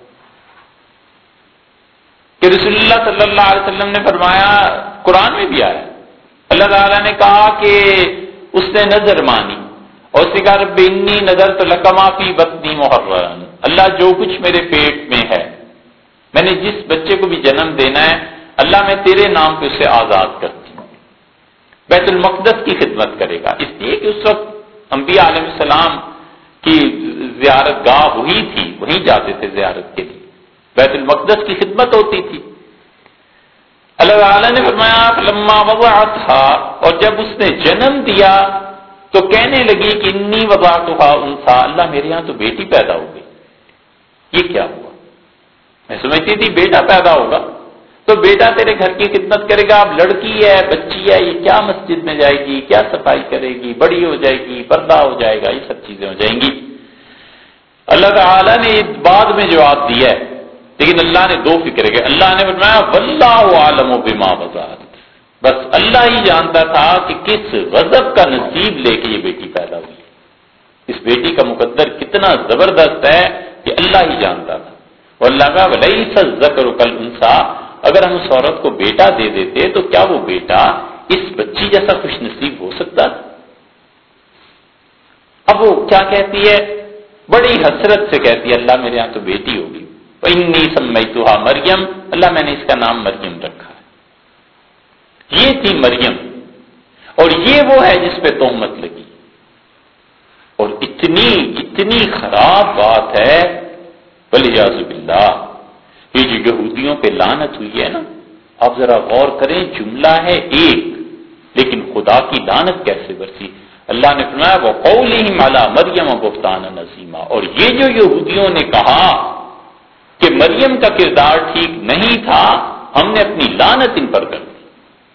کہ رسول اللہ صلی اللہ علیہ وسلم نے فرمایا، قرآن میں بھی آیا، اللہ تعالیٰ نے کہا کہ اس نے نظر مانی اور اس نے کہا رب انی نذرت لک ما فی بطنی محررا، اللہ جو کچھ میرے پیٹ میں ہے، میں نے جس بچے کو بھی جنم دینا ہے، اللہ میں تیرے نام پہ اسے آزاد کرتی ہوں، بیت المقدس کی خدمت کرے گا، اس لیے کہ اس وقت انبیاء علیہ السلام کی زیارت گاہ وہی تھی، وہیں جاتے تھے زیارت کے لیے، بیت المقدس کی خدمت ہوتی تھی۔ اللہ تعالیٰ نے فرمایا لما وضعتھا، اور جب اس نے جنم دیا تو کہنے لگی کہ انی وضعتھا انثی، اللہ میرے یہاں تو بیٹی پیدا ہو گئی، یہ کیا ہوا؟ میں سمجھتی تھی بیٹا پیدا ہوگا تو بیٹا تیرے گھر کی خدمت کرے گا، اب لڑکی ہے، بچی ہے، یہ کیا مسجد میں جائے گی، کیا صفائی کرے گی، بڑی ہو جائے گی، پردہ ہو جائے گا، یہ سب چیزیں ہو جائیں گی۔ اللہ تعالیٰ نے بعد میں جواب دیا ہے، لیکن اللہ نے دو فکر کے، اللہ نے فرمایا واللہ اعلم بما وضعت، بس اللہ ہی جانتا تھا کہ کس غضب کا نصیب لے کے یہ بیٹی پیدا ہوئی، اس بیٹی کا مقدر کتنا زبردست ہے کہ اللہ ہی جانتا تھا۔ واللہ کا ولیس الذکر کالانثی، اگر ہم اس عورت کو بیٹا دے دیتے تو کیا وہ بیٹا اس بچی جیسا خوش نصیب ہو سکتا تھا؟ اب وہ کیا کہتی ہے؟ بڑی حسرت سے کہتی ہے اللہ میرے یہاں تو بیٹی ہوگی، وَإِنِّي سَمَّيْتُهَا مریم، اللہ میں نے اس کا نام مریم رکھا ہے۔ یہ تھی مریم، اور یہ وہ ہے جس پہ تہمت لگی، اور اتنی اتنی خراب بات ہے وَلِعِيَاذُ بِاللَّهِ، یہ جو یہودیوں پہ لعنت ہوئی ہے نا، آپ ذرا غور کریں، جملہ ہے ایک لیکن خدا کی لعنت کیسے برسی۔ اللہ نے فرمایا وَقَوْلِهِمْ عَلَى مَرْيَمَ بُهْتَانًا عَظِيمًا، اور یہ جو یہودیوں نے کہا کہ مریم کا کردار ٹھیک نہیں تھا، ہم نے اپنی لعنت ان پر کر دی۔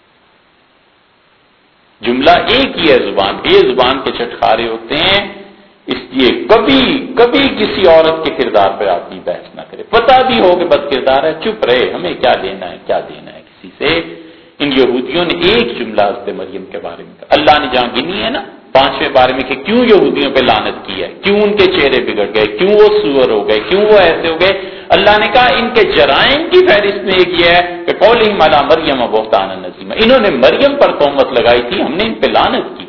جملہ ایک ہی ہے، زبان یہ زبان کے چٹخارے ہوتے ہیں، اس لیے کبھی کبھی کسی عورت کے کردار پر آدمی بحث نہ کرے، پتہ بھی ہو کہ بد کردار ہے، چپ رہے، ہمیں کیا لینا ہے کیا دینا ہے۔ کسی سے. ان یہودیوں نے ایک جملہ حضرت مریم کے بارے میں کہا. اللہ نے جہاں گنی ہے نا پانچویں بارے میں کہ کیوں یہودیوں پہ لعنت کی ہے, کیوں ان کے چہرے بگڑ گئے, کیوں وہ سور ہو گئے, کیوں وہ ایسے ہو گئے. اللہ نے کہا ان کے جرائم کی فہرست میں ایک یہ ہے کہ قولہم علی مریم بہتانا عظیما, انہوں نے مریم پر تہمت لگائی تھی, ہم نے ان پہ لعنت کی.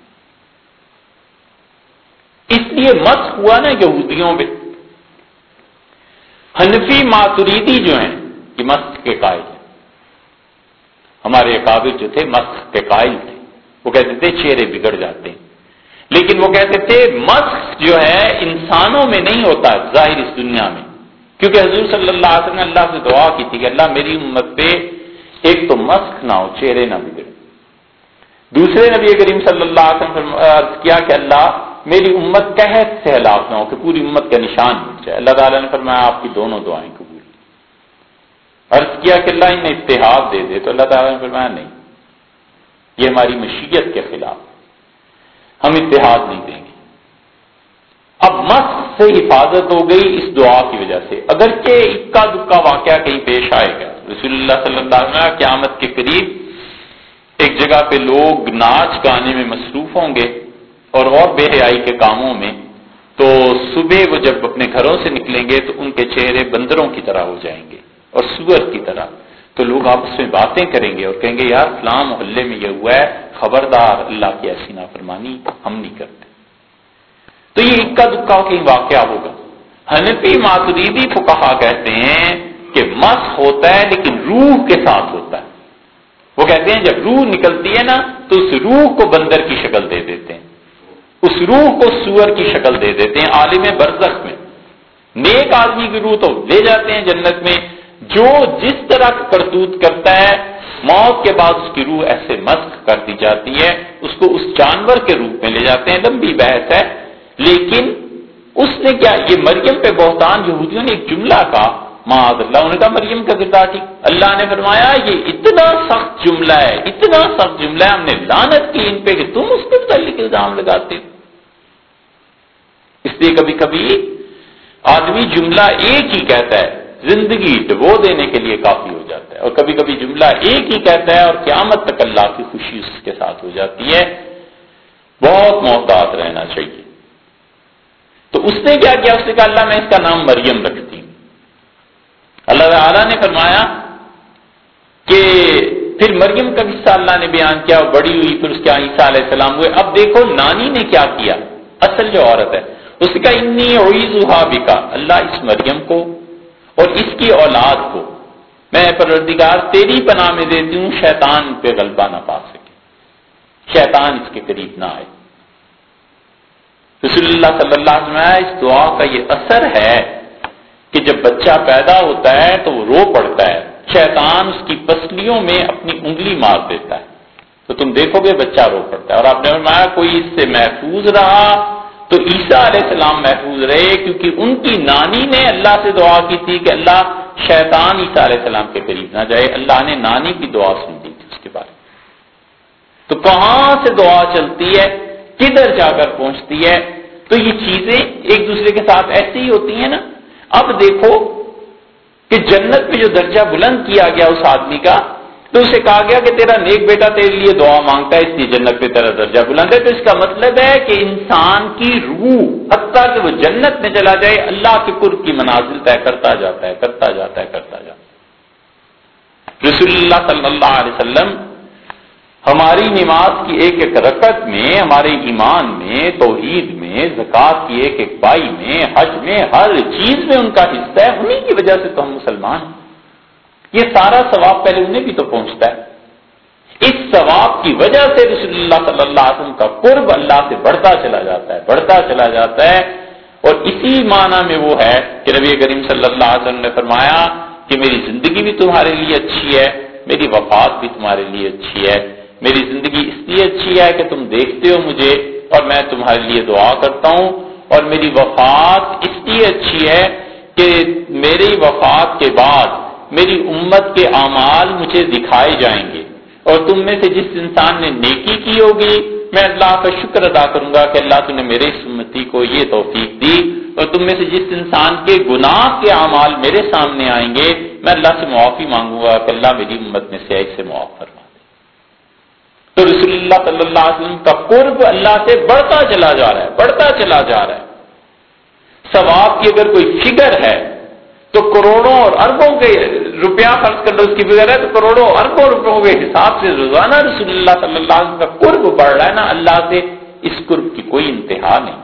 اس لیے مسخ ہوا نا یہودیوں پہ. حنفی ماتریدی جو ہیں یہ مسخ کے قائل ہیں. ہمارے اکابر جو تھے مسخ کے قائل تھے. وہ کہتے تھے چہرے بگڑ جاتے ہیں, لیکن وہ کہتے تھے مسخ جو ہے انسانوں میں نہیں ہوتا ظاہر اس دنیا میں, کیونکہ حضور صلی اللہ علیہ وسلم نے اللہ سے دعا کی تھی کہ اللہ میری امت پہ ایک تو مسخ نہ ہو, چہرے نہ بگڑے. دوسرے نبی کریم صلی اللہ علیہ وسلم نے عرض کیا کہ اللہ میری امت قحط سے ہلاک نہ ہو کہ پوری امت کا نشان مٹ جائے. اللہ تعالیٰ نے فرمایا آپ کی دونوں دعائیں قبول. عرض کیا کہ اللہ انہیں اتحاد دے دے, تو اللہ تعالیٰ نے فرمایا نہیں, یہ ہماری مشیت کے خلاف, ہم اتحاد نہیں دیں گے. اب مسخ سے حفاظت ہو گئی اس دعا کی وجہ سے, اگرچہ اکا دکا واقعہ کہیں پیش آئے گا. رسول اللہ صلی اللہ علیہ وسلم قیامت کے قریب ایک جگہ پہ لوگ ناچ گانے میں مصروف ہوں گے اور اور بے حیائی کے کاموں میں, تو صبح وہ جب اپنے گھروں سے نکلیں گے تو ان کے چہرے بندروں کی طرح ہو جائیں گے اور سور کی طرح. تو لوگ آپس میں باتیں کریں گے اور کہیں گے یار فلاں محلے میں یہ ہوا ہے, خبردار اللہ کی ایسی نافرمانی ہم نہیں کرتے. تو یہ اکا دکا کہیں واقعہ ہوگا. حنفی ماتریدی فقہا کہتے ہیں کہ مسخ ہوتا ہے لیکن روح کے ساتھ ہوتا ہے. وہ کہتے ہیں جب روح نکلتی ہے نا تو اس روح کو بندر کی شکل دے دیتے ہیں, اس روح کو سور کی شکل دے دیتے ہیں. عالم برزخ میں نیک آدمی کی روح تو لے جاتے ہیں جنت میں, جو جس طرح کرتوت کرتا ہے موت کے بعد اس کی روح ایسے مسخ کر دی جاتی ہے, اس کو اس جانور کے روپ میں لے جاتے ہیں. لمبی بحث ہے, لیکن اس نے کیا, یہ مریم پہ بہتان یہودیوں نے ایک جملہ کہا, معاذ اللہ, انہوں نے کہا مریم کا کردار ٹھیک. اللہ نے فرمایا یہ اتنا سخت جملہ ہے, اتنا سخت جملہ ہے, ہم نے لعنت کی ان پہ کہ تم اس کے متعلق الزام لگاتے. اس لیے کبھی کبھی آدمی جملہ ایک ہی کہتا ہے زندگی ڈبو دینے کے لیے کافی ہو جاتا ہے, اور کبھی کبھی جملہ ایک ہی کہتا ہے اور قیامت تک اللہ کی خوشی اس کے ساتھ ہو جاتی ہے. بہت محتاط رہنا چاہیے. تو اس نے کیا کیا, اس نے کہا اللہ میں اس کا نام مریم رکھتی ہوں. اللہ تعالیٰ نے فرمایا کہ پھر مریم کا قصہ اللہ نے بیان کیا, بڑی ہوئی, پھر اس کے عیسیٰ علیہ السلام ہوئے. اب دیکھو نانی نے کیا کیا, اصل جو عورت ہے اس نے کہا انی اعیذھا بک, اللہ اس مریم کو اور اس کی اولاد کو میں پروردگار تیری پناہ میں دیتی ہوں, شیطان پہ غلبہ نہ پا سکے, شیطان اس کے قریب نہ آئے. رسول اللہ صلی اللہ علیہ وسلم اس دعا کا یہ اثر ہے کہ جب بچہ پیدا ہوتا ہے تو وہ رو پڑتا ہے, شیطان اس کی پسلیوں میں اپنی انگلی مار دیتا ہے, تو تم دیکھو گے بچہ رو پڑتا ہے. اور آپ نے فرمایا کوئی اس سے محفوظ رہا تو عیسیٰ علیہ السلام محفوظ رہے, کیونکہ ان کی نانی نے اللہ سے دعا کی تھی کہ اللہ شیطان عیسیٰ علیہ السلام کے قریب نہ جائے. اللہ نے نانی کی دعا سن لی تھی اس کے بارے میں. تو کہاں سے دعا چلتی ہے, کدھر جا کر پہنچتی ہے. تو یہ چیزیں ایک دوسرے کے ساتھ ایسی ہی ہوتی ہیں نا. اب دیکھو کہ جنت میں جو درجہ بلند کیا گیا اس آدمی کا, تو اسے کہا گیا کہ تیرا نیک بیٹا تیرے لیے دعا مانگتا ہے, اس لیے جنت میں تیرا درجہ بلند ہے. تو اس کا مطلب ہے کہ انسان کی روح حتیٰ کہ وہ جنت میں چلا جائے اللہ کے قرب کی منازل طے کرتا جاتا ہے کرتا جاتا ہے کرتا جاتا ہے. رسول اللہ صلی اللہ علیہ وسلم ہماری نماز کی ایک ایک رکعت میں, ہمارے ایمان میں, توحید میں, زکوٰۃ کی ایک ایک پائی میں, حج میں, ہر چیز میں ان کا حصہ ہے. انہیں کی وجہ سے تو ہم مسلمان ہیں. یہ سارا ثواب پہلے انہیں بھی تو پہنچتا ہے. اس ثواب کی وجہ سے رسول اللہ صلی اللہ علیہ وسلم کا قرب اللہ سے بڑھتا چلا جاتا ہے بڑھتا چلا جاتا ہے. اور اسی معنی میں وہ ہے کہ نبی کریم صلی اللہ علیہ وسلم نے فرمایا کہ میری زندگی بھی تمہارے لیے اچھی ہے, میری وفات بھی تمہارے لیے اچھی ہے. میری زندگی اس لیے اچھی ہے کہ تم دیکھتے ہو مجھے اور میں تمہارے لیے دعا کرتا ہوں, اور میری وفات اس لیے اچھی ہے کہ میری وفات کے بعد میری امت کے اعمال مجھے دکھائے جائیں گے, اور تم میں سے جس انسان نے نیکی کی ہوگی میں اللہ کا شکر ادا کروں گا کہ اللہ تو نے میرے اس امتی کو یہ توفیق دی اور تم میں سے جس انسان کے گناہ کے اعمال میرے سامنے آئیں گے میں اللہ سے معافی مانگوں گا کہ اللہ میری امت میں سے ایسے معاف فرما دے. تو رسول اللہ صلی اللہ علیہ وسلم کا قرب اللہ سے بڑھتا چلا جا رہا ہے بڑھتا چلا جا رہا ہے. ثواب کی اگر کوئی فگر ہے تو کروڑوں اور اربوں کے روپیہ خرچ کرنا اس کی فگر ہے تو کروڑوں اربوں روپوں کے حساب سے روزانہ رسول اللہ صلی اللہ علیہ وسلم کا قرب بڑھ رہا ہے نا اللہ سے. اس قرب کی کوئی انتہا نہیں،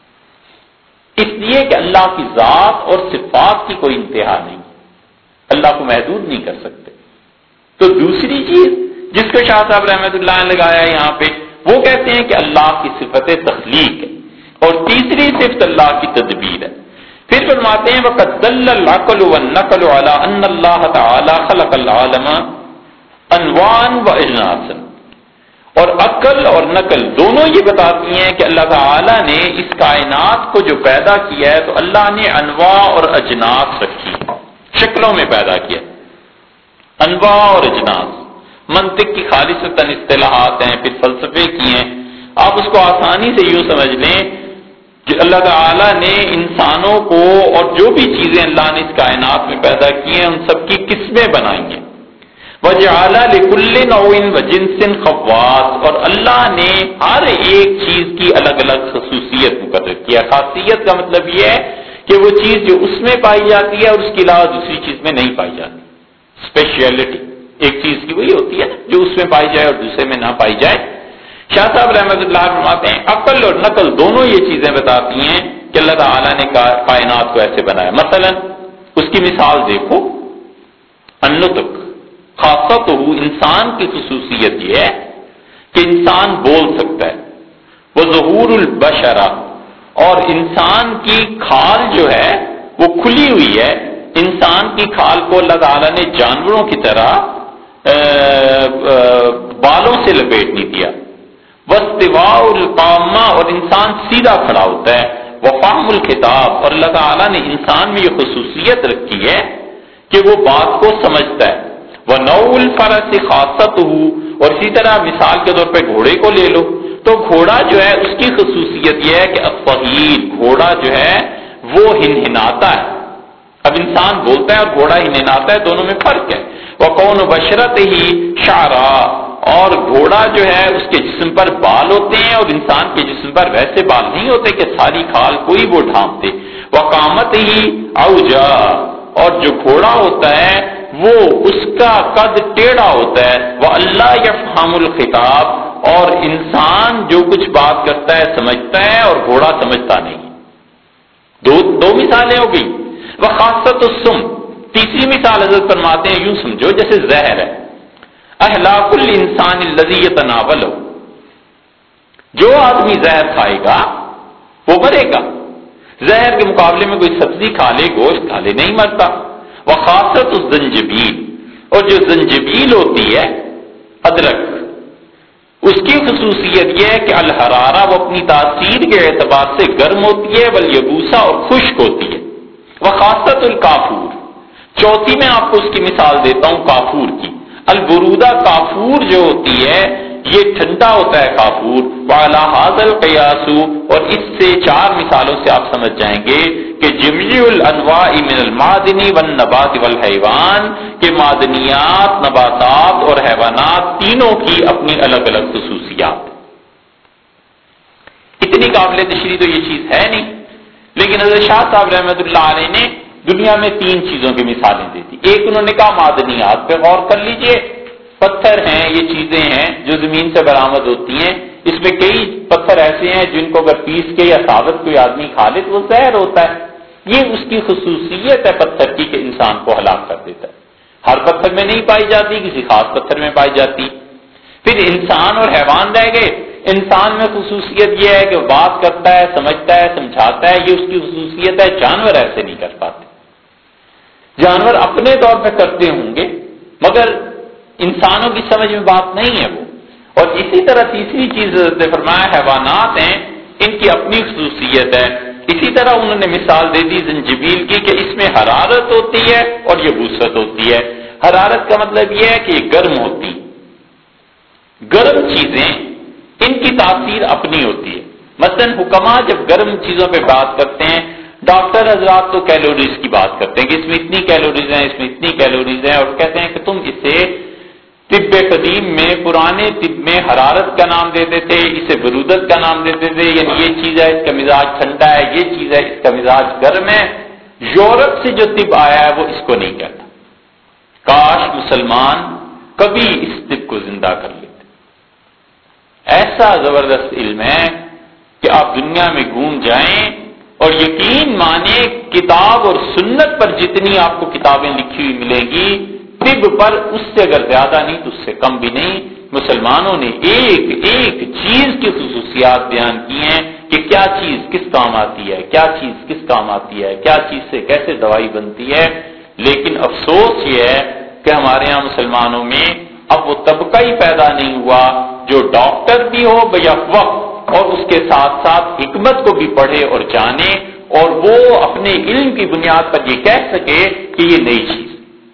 اس لیے کہ اللہ کی ذات اور صفات کی کوئی انتہا نہیں، اللہ کو محدود نہیں کر سکتے. تو دوسری چیز جس کو شاہ صاحب رحمۃ اللہ نے لگایا یہاں پہ وہ کہتے ہیں کہ اللہ کی صفت تخلیق ہے، اور تیسری صفت اللہ کی تدبیر ہے. پھر فرماتے ہیں وَقَدْ دَلَّ الْعَقْلُ وَالنَّقْلُ عَلَىٰ أَنَّ اللَّهَ تَعَالَىٰ خَلَقَ الْعَالَمَ أَنْوَاعًا وَأَجْنَاسًا. اور عقل اور نقل دونوں یہ بتاتی ہیں کہ اللہ تعالیٰ نے اس کائنات کو جو پیدا کیا ہے تو اللہ نے انواع اور اجناس رکھی، شکلوں میں پیدا کیا. انواع اور اجناس منطق کی خالصتاً اصطلاحات ہیں، پھر فلسفے کی ہیں. آپ اس کو آسانی سے یوں سمجھ لیں کہ اللہ تعالیٰ نے انسانوں کو اور جو بھی چیزیں اللہ نے اس کائنات میں پیدا کی ہیں ان سب کی قسمیں بنائی ہیں. وَجَعَلَ لِكُلِّ نَوْعٍ وَجِنسٍ خَوَّاصٍ. اور اللہ نے ہر ایک چیز کی الگ الگ خصوصیت مقرر کیا. خاصیت کا مطلب یہ ہے کہ وہ چیز جو اس میں پائی جاتی ہے اور اس کے علاوہ دوسری چیز میں نہیں پائی جاتی. اسپیشلٹی ایک چیز کی وہی ہوتی ہے جو اس میں پائی جائے اور دوسرے میں نہ پائی جائے. شاہ صاحب رحمۃ اللہ فرماتے ہیں عقل اور نقل دونوں یہ چیزیں بتاتی ہیں کہ اللہ تعالیٰ نے کائنات کو ایسے بنایا. مثلا اس کی مثال دیکھو، النطق خاصت ہو، انسان کی خصوصیت یہ ہے کہ انسان بول سکتا ہے. وہ ظہور البشرہ، اور انسان کی کھال جو ہے وہ کھلی ہوئی ہے. انسان کی کھال کو اللہ تعالیٰ نے جانوروں کی طرح بالوں سے لپیٹ نہیں دیا. واستواء القامہ، اور انسان سیدھا کھڑا ہوتا ہے. وفہم الخطاب، اور اللہ تعالیٰ نے انسان میں یہ خصوصیت رکھی ہے کہ وہ بات کو سمجھتا ہے. وَنَوْعُ الْفَرَسِ خَاصَّتُهُ، اور اسی طرح مثال کے طور پہ گھوڑے کو لے لو تو گھوڑا جو ہے اس کی خصوصیت یہ ہے کہ الطویل، گھوڑا جو ہے وہ ہنہناتا ہے. اب انسان بولتا ہے اور گھوڑا ہنہناتا ہے، دونوں میں فرق ہے. وَكَوْنُ بَشْرَتِهِ شَعْرًا، اور گھوڑا جو ہے اس کے جسم پر بال ہوتے ہیں اور انسان کے جسم پر ویسے بال نہیں ہوتے کہ ساری کھال کوئی وہ ڈھانپتے. وَقَامَتِهِ عَوْجًا، اور جو گھوڑا ہوتا ہے وہ اس کا قد ٹیڑھا ہوتا ہے. وَأَلَّا يَفْهَمُ الْخِطَابَ، اور انسان جو کچھ بات کرتا ہے سمجھتا ہے اور گھوڑا سمجھتا نہیں. دو دو مثالیں ہو گئی. وَخَاصَّةُ السُّمْ، تیسری مثال حضرت فرماتے ہیں یوں سمجھو جیسے زہر ہے. اہلاک الانسان الذی یتناولہ، جو آدمی زہر کھائے گا وہ مرے گا. زہر کے مقابلے میں کوئی سبزی کھا لے، گوشت کھا لے، نہیں مرتا. وخاصت الزنجبیل، اور جو زنجبیل ہوتی ہے ادرک، اس کی خصوصیت یہ ہے کہ الحرارہ، وہ اپنی تاثیر کے اعتبار سے گرم ہوتی ہے، والیبوسا، اور خشک ہوتی ہے. وخاصت الکافور، چوتھی میں آپ کو اس کی مثال دیتا ہوں کافور کی. البرودہ، کافور جو ہوتی ہے یہ ٹھنڈا ہوتا ہے کافور. وعلی ھذا القیاس، اور اس سے چار مثالوں سے آپ سمجھ جائیں گے کہ جمیع الانواع من المعدن والنبات والحیوان، کہ معدنیات، نباتات اور حیوانات تینوں کی اپنی الگ الگ خصوصیات. اتنی قابل تشریح تو یہ چیز ہے نہیں، لیکن حضرت شاہ صاحب رحمۃ اللہ علیہ نے دنیا میں تین چیزوں کی مثالیں دی تھی. ایک انہوں نے کہا معدنیات پہ غور کر لیجئے، پتھر ہیں، یہ چیزیں ہیں جو زمین سے برآمد ہوتی ہیں. اس میں کئی پتھر ایسے ہیں جن کو اگر پیس کے یا ثابت کوئی آدمی کھا لے تو وہ زہر ہوتا ہے. یہ اس کی خصوصیت ہے پتھر کی کہ انسان کو ہلاک کر دیتا ہے. ہر پتھر میں نہیں پائی جاتی، کسی خاص پتھر میں پائی جاتی. پھر انسان اور حیوان رہ گئے. انسان میں خصوصیت یہ ہے کہ بات کرتا ہے، سمجھتا ہے، سمجھاتا ہے، یہ اس کی خصوصیت ہے. جانور ایسے نہیں کر پاتے. جانور اپنے طور پہ کرتے ہوں گے مگر انسانوں کی سمجھ میں بات نہیں ہے وہ. اور اسی طرح تیسری چیز نے فرمایا حیوانات ہیں، ان کی اپنی خصوصیت ہے. اسی طرح انہوں نے مثال دے دی زنجبیل کی کہ اس میں حرارت ہوتی ہے اور یہ بوسرت ہوتی ہے. حرارت کا مطلب یہ ہے کہ یہ گرم ہوتی، گرم چیزیں ان کی تاثیر اپنی ہوتی ہے. مثلا حکما جب گرم چیزوں پہ بات کرتے ہیں، ڈاکٹر حضرات تو کیلوریز کی بات کرتے ہیں کہ اس میں اتنی کیلوریز ہیں، اس میں اتنی کیلوریز ہیں، اور کہتے ہیں کہ تم اسے طب قدیم میں، پرانے طب میں حرارت کا نام دیتے تھے، اسے برودت کا نام دیتے تھے، یعنی یہ چیز ہے اس کا مزاج ٹھنڈا ہے، یہ چیز ہے اس کا مزاج گرم ہے۔ یورپ سے جو طب آیا ہے وہ اس کو نہیں کہتا۔ کاش مسلمان کبھی اس طب کو زندہ کر لیتے۔ ایسا زبردست علم ہے کہ آپ دنیا میں گھوم جائیں اور یقین مانیں کتاب اور سنت پر جتنی آپ کو کتابیں لکھی ہوئی ملیں گی، طب پر اس سے اگر زیادہ نہیں تو اس سے کم بھی نہیں۔ مسلمانوں نے ایک ایک چیز کی خصوصیات بیان کی ہیں کہ کیا چیز کس کام آتی ہے، کیا چیز کس کام آتی ہے، کیا چیز سے کیسے دوائی بنتی ہے۔ لیکن افسوس یہ ہے کہ ہمارے ہاں مسلمانوں میں اب وہ طبقہ ہی پیدا نہیں ہوا جو ڈاکٹر بھی ہو بیا وقت اور اس کے ساتھ ساتھ حکمت کو بھی پڑھے اور جانے، اور وہ اپنے علم کی بنیاد پر یہ کہہ سکے کہ یہ نئی چیز۔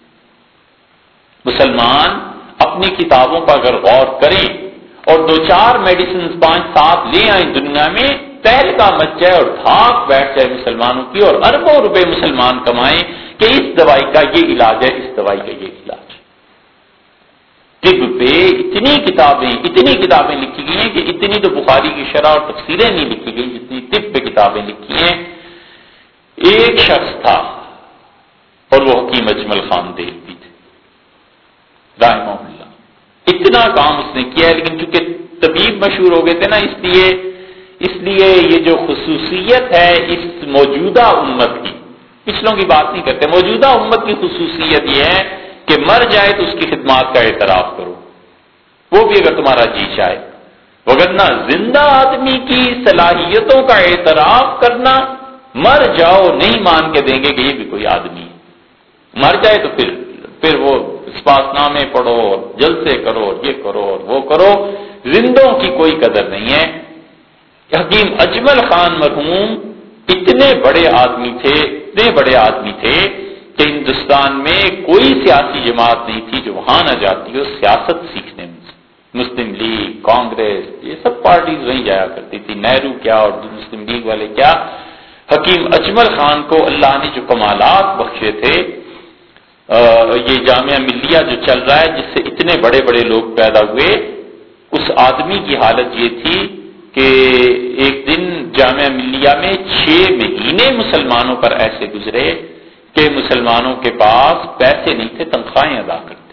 مسلمان اپنی کتابوں پر اگر غور کریں اور دو چار میڈیسنز پانچ سات لے آئیں دنیا میں، پہل کا مچ جائے اور دھاک بیٹھ جائے مسلمانوں کی، اور اربوں روپے مسلمان کمائیں کہ اس دوائی کا یہ علاج ہے، اس دوائی کا یہ علاج ہے۔ طب پہ اتنی کتابیں اتنی کتابیں لکھی گئی ہیں کہ اتنی تو بخاری کی شرح اور تفسیریں نہیں لکھی گئی جتنی طب پہ کتابیں لکھی ہیں۔ ایک شخص تھا اور وہ حکیم اجمل خان دیوی تھے رحمہ اللہ، اتنا کام اس نے کیا ہے، لیکن چونکہ طبیب مشہور ہو گئے تھے نا، اس لیے اس لیے یہ جو خصوصیت ہے اس موجودہ امت کی، پچھلوں کی بات نہیں کرتے، موجودہ امت کی خصوصیت یہ ہے کہ مر جائے تو اس کی خدمات کا اعتراف کرو، وہ بھی اگر تمہارا جی چاہے، وگرنہ زندہ آدمی کی صلاحیتوں کا اعتراف کرنا، مر جاؤ نہیں مان کے دیں گے کہ یہ بھی کوئی آدمی ہے، مر جائے تو پھر پھر وہ اسپاس نامے پڑھو، جلسے کرو، یہ کرو اور وہ کرو، زندوں کی کوئی قدر نہیں ہے۔ حکیم اجمل خان مرحوم اتنے بڑے آدمی تھے، اتنے بڑے آدمی تھے کہ ہندوستان میں کوئی سیاسی جماعت نہیں تھی جو وہاں نہ جاتی ہو سیاست سیکھنے میں۔ مسلم لیگ، کانگریس، یہ سب پارٹیز وہیں جایا کرتی تھی، نہرو کیا اور مسلم لیگ والے کیا۔ حکیم اجمل خان کو اللہ نے جو کمالات بخشے تھے، یہ جامعہ ملیہ جو چل رہا ہے جس سے اتنے بڑے بڑے لوگ پیدا ہوئے، اس آدمی کی حالت یہ تھی کہ ایک دن جامعہ ملیہ میں چھ مہینے مسلمانوں پر ایسے گزرے کہ مسلمانوں کے پاس پیسے نہیں تھے تنخواہیں ادا کرتے۔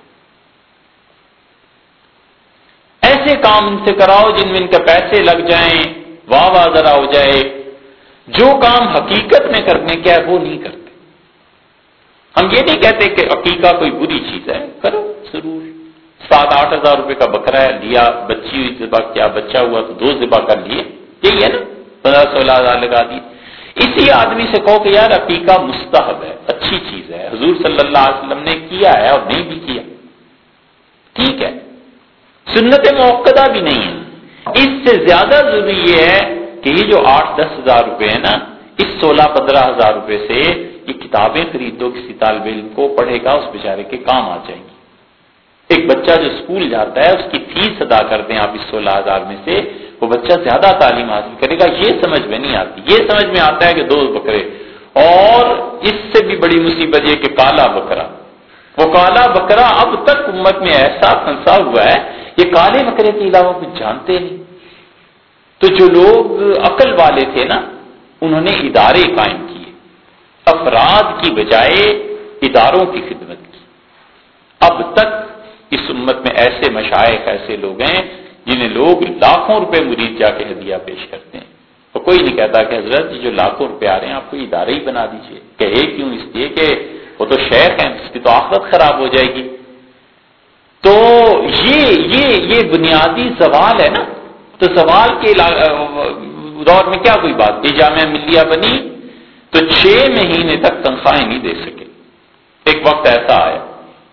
ایسے کام ان سے کراؤ جن میں ان کے پیسے لگ جائیں، واہ واہ ذرا ہو جائے، جو کام حقیقت میں کرنے کیا ہے وہ نہیں کرتے۔ ہم یہ نہیں کہتے کہ عقیقہ کوئی بری چیز ہے، کرو ضرور، سات آٹھ ہزار روپے کا بکرا ہے لیا، بچی ہوئی ذبح کیا، بچہ ہوا تو دو ذبح کر لیے، یہی ہے نا، پندرہ سولہ ہزار لگا دی۔ اسی آدمی سے کہو کہ یار عقیقہ مستحب ہے، اچھی چیز ہے، حضور صلی اللہ علیہ وسلم نے کیا ہے اور نہیں بھی کیا، ٹھیک ہے، سنت موقدہ بھی نہیں ہے۔ اس سے زیادہ ضروری یہ ہے کہ یہ جو آٹھ دس ہزار روپے ہے نا، اس سولہ پندرہ ہزار روپے سے یہ کتابیں خرید دو، کسی طالب علم کو پڑھے گا، اس بیچارے کے کام آ جائیں گی۔ ایک بچہ جو اسکول جاتا ہے اس کی فیس ادا کر دیں آپ اس سولہ ہزار میں سے، وہ بچہ زیادہ تعلیم حاصل کرے گا۔ یہ سمجھ میں نہیں آتی، یہ سمجھ میں آتا ہے کہ دو بکرے، اور اس سے بھی بڑی مصیبت یہ کہ کالا بکرا، وہ کالا بکرا اب تک امت میں ایسا پھنسا ہوا ہے، یہ کالے بکرے کے علاوہ کچھ جانتے نہیں۔ تو جو لوگ عقل والے تھے نا، انہوں نے ادارے قائم کیے، افراد کی بجائے اداروں کی خدمت کی۔ اب تک اس امت میں ایسے مشائخ، ایسے لوگ ہیں جنہیں لوگ لاکھوں روپے مرید جا کے ہدیہ پیش کرتے ہیں، تو کوئی نہیں کہتا کہ حضرت یہ جو لاکھوں روپے آ رہے ہیں آپ کو ادارے ہی بنا دیجئے۔ کہے کیوں؟ اس لیے کہ وہ تو شیخ ہیں، اس کی تو آخرت خراب ہو جائے گی۔ تو یہ یہ یہ بنیادی سوال ہے نا، تو سوال کے دور میں کیا کوئی بات؟ یہ جامعہ ملیہ بنی تو چھ مہینے تک تنخواہیں نہیں دے سکے۔ ایک وقت ایسا آیا،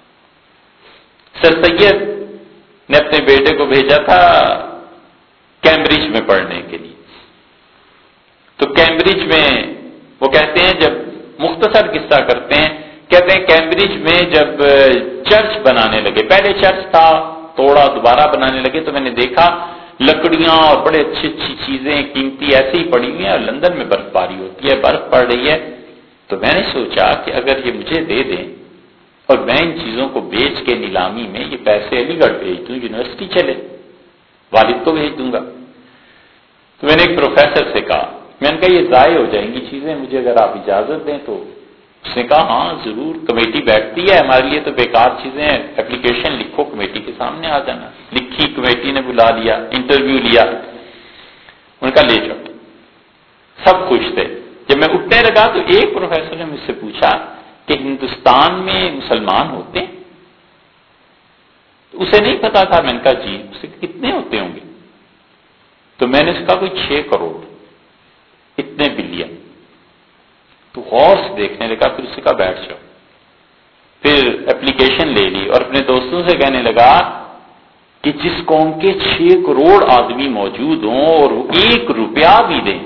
سر سید نے اپنے بیٹے کو بھیجا تھا کیمبرج میں پڑھنے کے لیے، تو کیمبرج میں وہ کہتے ہیں، جب مختصر قصہ کرتے ہیں، کہتے ہیں کیمبرج میں جب چرچ بنانے لگے، پہلے چرچ تھا توڑا دوبارہ بنانے لگے، تو میں نے دیکھا لکڑیاں اور بڑے اچھی اچھی چیزیں قیمتی ایسے ہی پڑی ہوئی ہیں، اور لندن میں برف باری ہوتی ہے، برف پڑ رہی ہے. تو میں نے سوچا کہ اگر یہ مجھے دے دیں اور میں ان چیزوں کو بیچ کے نیلامی میں یہ پیسے علی گڑھ بھیج دوں، یونیورسٹی چلے، والد کو بھیج دوں گا. تو میں نے ایک پروفیسر سے کہا، میں نے کہا یہ ضائع ہو جائیں گی چیزیں، مجھے اگر آپ اجازت دیں تو. اس نے کہا ہاں ضرور، کمیٹی بیٹھتی ہے، ہمارے لیے تو بیکار چیزیں ہیں، اپلیکیشن لکھو، کمیٹی کے سامنے آ جانا. لکھی، کمیٹی نے بلا لیا، انٹرویو لیا، ان کا لے جاؤ. سب خوش تھے. جب میں اٹھنے لگا تو ایک پروفیسر نے مجھ سے پوچھا کہ ہندوستان میں مسلمان ہوتے ہیں؟ اسے نہیں پتا تھا. میں نے کہا جی. اسے کتنے ہوتے ہوں گے؟ تو میں نے اس کا کوئی چھ کروڑ، اتنے بلین. تو غور سے دیکھنے لگا، پھر اسے کہا بیٹھ جاؤ. پھر اپلیکیشن لے لی اور اپنے دوستوں سے کہنے لگا کہ جس قوم کے چھ کروڑ آدمی موجود ہوں اور وہ ایک روپیہ بھی دیں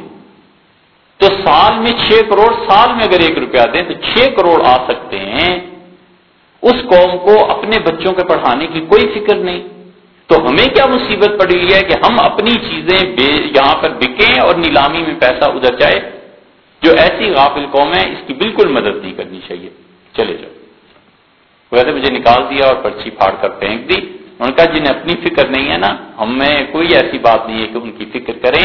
تو سال میں چھ کروڑ، سال میں اگر ایک روپیہ دیں تو چھ کروڑ آ سکتے ہیں. اس قوم کو اپنے بچوں کے پڑھانے کی کوئی فکر نہیں. تو ہمیں کیا مصیبت پڑی ہوئی ہے کہ ہم اپنی چیزیں یہاں پر بکیں اور نیلامی میں پیسہ ادھر جائے. جو ایسی غافل قوم ہے اس کی بالکل مدد نہیں کرنی چاہیے. چلے جاؤ. ویسے مجھے نکال دیا اور پرچی پھاڑ کر پھینک دی. ان کا جنہیں اپنی فکر نہیں ہے نا، ہمیں کوئی ایسی بات نہیں ہے کہ ان کی فکر کریں.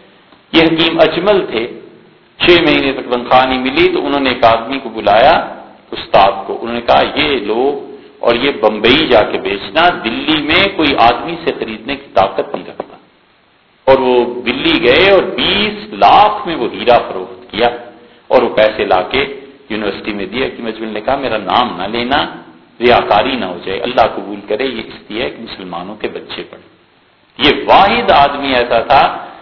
یہ حکیم اجمل تھے، چھ مہینے تک تنخواہ نہیں ملی تو انہوں نے ایک آدمی کو بلایا، استاد کو. انہوں نے کہا یہ لو اور یہ بمبئی جا کے بیچنا، دلی میں کوئی آدمی سے خریدنے کی طاقت نہیں رکھتا. اور وہ دلی گئے اور بیس لاکھ میں وہ ہیرا فروخت کیا اور وہ پیسے لا کے یونیورسٹی میں دیا. کہ مجمل نے کہا میرا نام نہ لینا، ریاکاری نہ ہو جائے، اللہ قبول کرے، یہ اس لیے کہ مسلمانوں کے بچے پڑھیں. یہ واحد آدمی ایسا تھا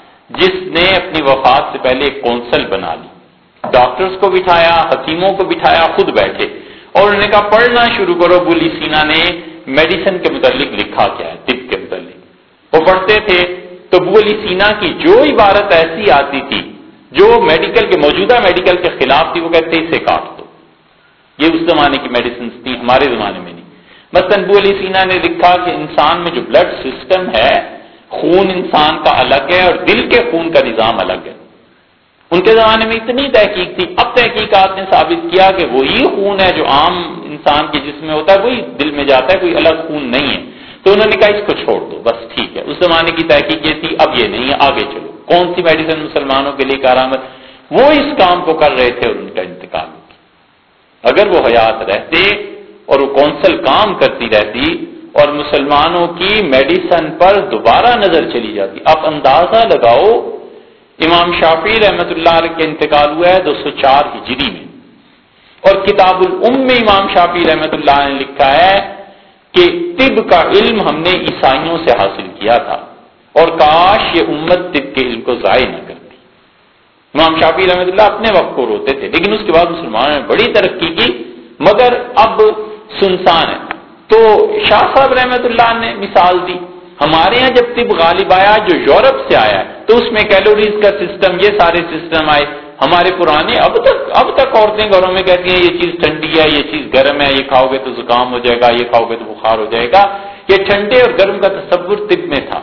جس نے اپنی وفات سے پہلے ایک کونسل بنا لی. ڈاکٹرز کو بٹھایا، حکیموں کو بٹھایا، خود بیٹھے اور انہوں نے کہا پڑھنا شروع کرو. بولی سینا نے میڈیسن کے متعلق لکھا کیا ہے، طب کے متعلق. وہ پڑھتے تھے تو بولی سینا کی جو عبارت ایسی آتی تھی جو میڈیکل کے موجودہ میڈیکل کے خلاف تھی، وہ کہتے اسے کاٹ دو. یہ اس زمانے کی میڈیسنز تھی، ہمارے زمانے میں نہیں. مثلا ابو علی سینا نے لکھا کہ انسان میں جو بلڈ سسٹم ہے، خون انسان کا الگ ہے اور دل کے خون کا نظام الگ ہے. ان کے زمانے میں اتنی تحقیق تھی. اب تحقیقات نے ثابت کیا کہ وہی خون ہے جو عام انسان کے جسم میں ہوتا ہے، وہی دل میں جاتا ہے، کوئی الگ خون نہیں ہے. تو انہوں نے کہا اس کو چھوڑ دو، بس ٹھیک ہے. اس زمانے کی تحقیق یہ تھی، اب یہ نہیں ہے، آگے چلو. کون سی میڈیسن مسلمانوں کے لیے کارآمد؟ وہ اس کام کو کر رہے تھے اور ان کا انتقال ہو گیا. اگر وہ حیات رہتے اور وہ کونسل کام کرتی رہتی اور مسلمانوں کی میڈیسن پر دوبارہ نظر چلی جاتی. آپ اندازہ لگاؤ، امام شافعی رحمت اللہ علیہ کے انتقال ہوا ہے دو سو چار ہجری میں، اور کتاب الام میں امام شافعی رحمت اللہ نے لکھا ہے کہ طب کا علم ہم نے عیسائیوں سے حاصل کیا تھا اور کاش یہ امت طب کے علم کو ضائع نہ کرتی. امام شافعی رحمت اللہ اپنے وقت کو روتے تھے، لیکن اس کے بعد مسلمانوں نے بڑی ترقی کی، مگر اب سنسان ہے. تو شاہ صاحب رحمت اللہ نے مثال دی، ہمارے ہاں جب طب غالب آیا جو یورپ سے آیا ہے تو اس میں کیلوریز کا سسٹم، یہ سارے سسٹم آئے. ہمارے پرانے اب تک اب تک عورتیں گھروں میں کہتی ہیں یہ چیز ٹھنڈی ہے، یہ چیز گرم ہے، یہ کھاؤ گے تو زکام ہو جائے گا، یہ کھاؤ گے تو بخار ہو جائے گا. یہ ٹھنڈے اور گرم کا تصور طب میں تھا.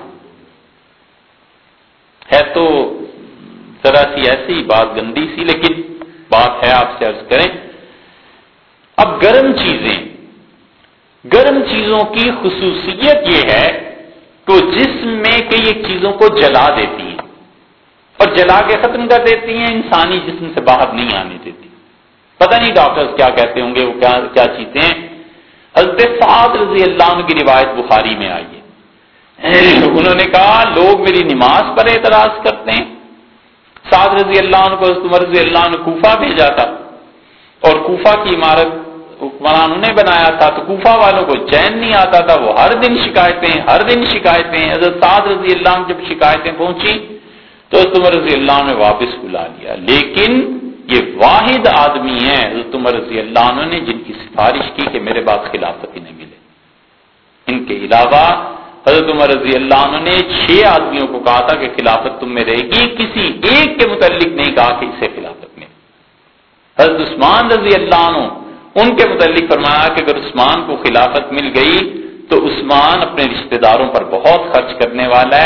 ہے تو ذرا سی ایسی بات گندی سی، لیکن بات ہے آپ سے عرض کریں. اب گرم چیزیں، گرم چیزوں کی خصوصیت یہ ہے کہ جسم میں کئی ایک چیزوں کو جلا دیتی ہیں اور جلا کے ختم کر دیتی ہیں، انسانی جسم سے باہر نہیں آنے دیتی. پتہ نہیں ڈاکٹرز کیا کہتے ہوں گے، وہ کیا کیا چیزیں ہیں. حضرت سعد رضی اللہ عنہ کی روایت بخاری میں آئی ہے. انہوں نے کہا لوگ میری نماز پر اعتراض کرتے ہیں. سعد رضی اللہ عنہ کو حضرت عمر رضی اللہ عنہ کوفہ بھیجا تھا اور کوفہ کی عمارت حکمران نے بنایا تھا، تو کوفہ والوں کو چین نہیں آتا تھا، وہ ہر دن شکایتیں ہر دن شکایتیں. حضرت سعد رضی اللہ عنہ جب شکایتیں پہنچی تو حضرت عمر رضی اللہ عنہ نے واپس بلا لیا. لیکن یہ واحد آدمی ہیں حضرت عمر رضی اللہ عنہ نے جن کی سفارش کی کہ میرے بعد خلافت ہی نہیں ملے. ان کے علاوہ حضرت عمر رضی اللہ عنہ نے چھ آدمیوں کو کہا تھا کہ خلافت تم میں رہے گی، کسی ایک کے متعلق نہیں کہا کہ اسے خلافت میں. حضرت عثمان رضی اللہ عنہ ان کے متعلق فرمایا کہ اگر عثمان کو خلافت مل گئی تو عثمان اپنے رشتہ داروں پر بہت خرچ کرنے والا ہے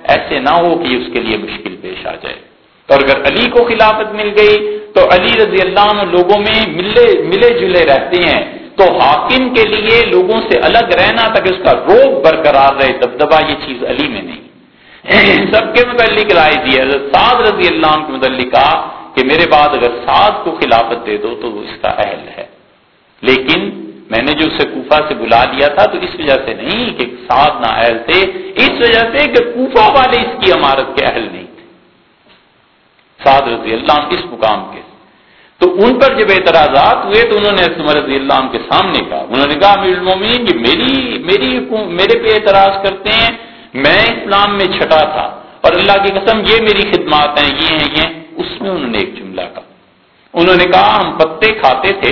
ایسے نہ ہو کہ اس کے لیے مشکل پیش آ جائے. اور اگر علی کو خلافت مل گئی تو علی رضی اللہ عنہ لوگوں میں ملے ملے جلے رہتے ہیں، تو حاکم کے لیے لوگوں سے الگ رہنا تاکہ اس کا روب برقرار رہے، دبدبا، یہ چیز علی میں نہیں. سب کے متعلق رائے دی. حضرت سعد رضی اللہ عنہ کے متعلق کہا کہ میرے بعد اگر سعد کو خلافت دے دو تو وہ اس کا اہل ہے، لیکن میں نے جو اسے کوفہ سے بلا لیا تھا تو اس وجہ سے نہیں کہ سعد نہ اہل تھے، اس وجہ سے کہ کوفہ والے اس کی امارت کے اہل نہیں تھے، سعد رضی اللہ عنہ اس مقام کے. تو ان پر جب اعتراضات ہوئے تو انہوں نے عمر رضی اللہ عنہ کے سامنے کہا، انہوں نے کہا امیر المومنین یہ میری میری میرے پہ اعتراض کرتے ہیں، میں اسلام میں چھٹا تھا اور اللہ کی قسم یہ میری خدمات ہیں، یہ ہیں یہ. اس میں انہوں نے ایک جملہ کہا، انہوں نے کہا ہم پتے کھاتے تھے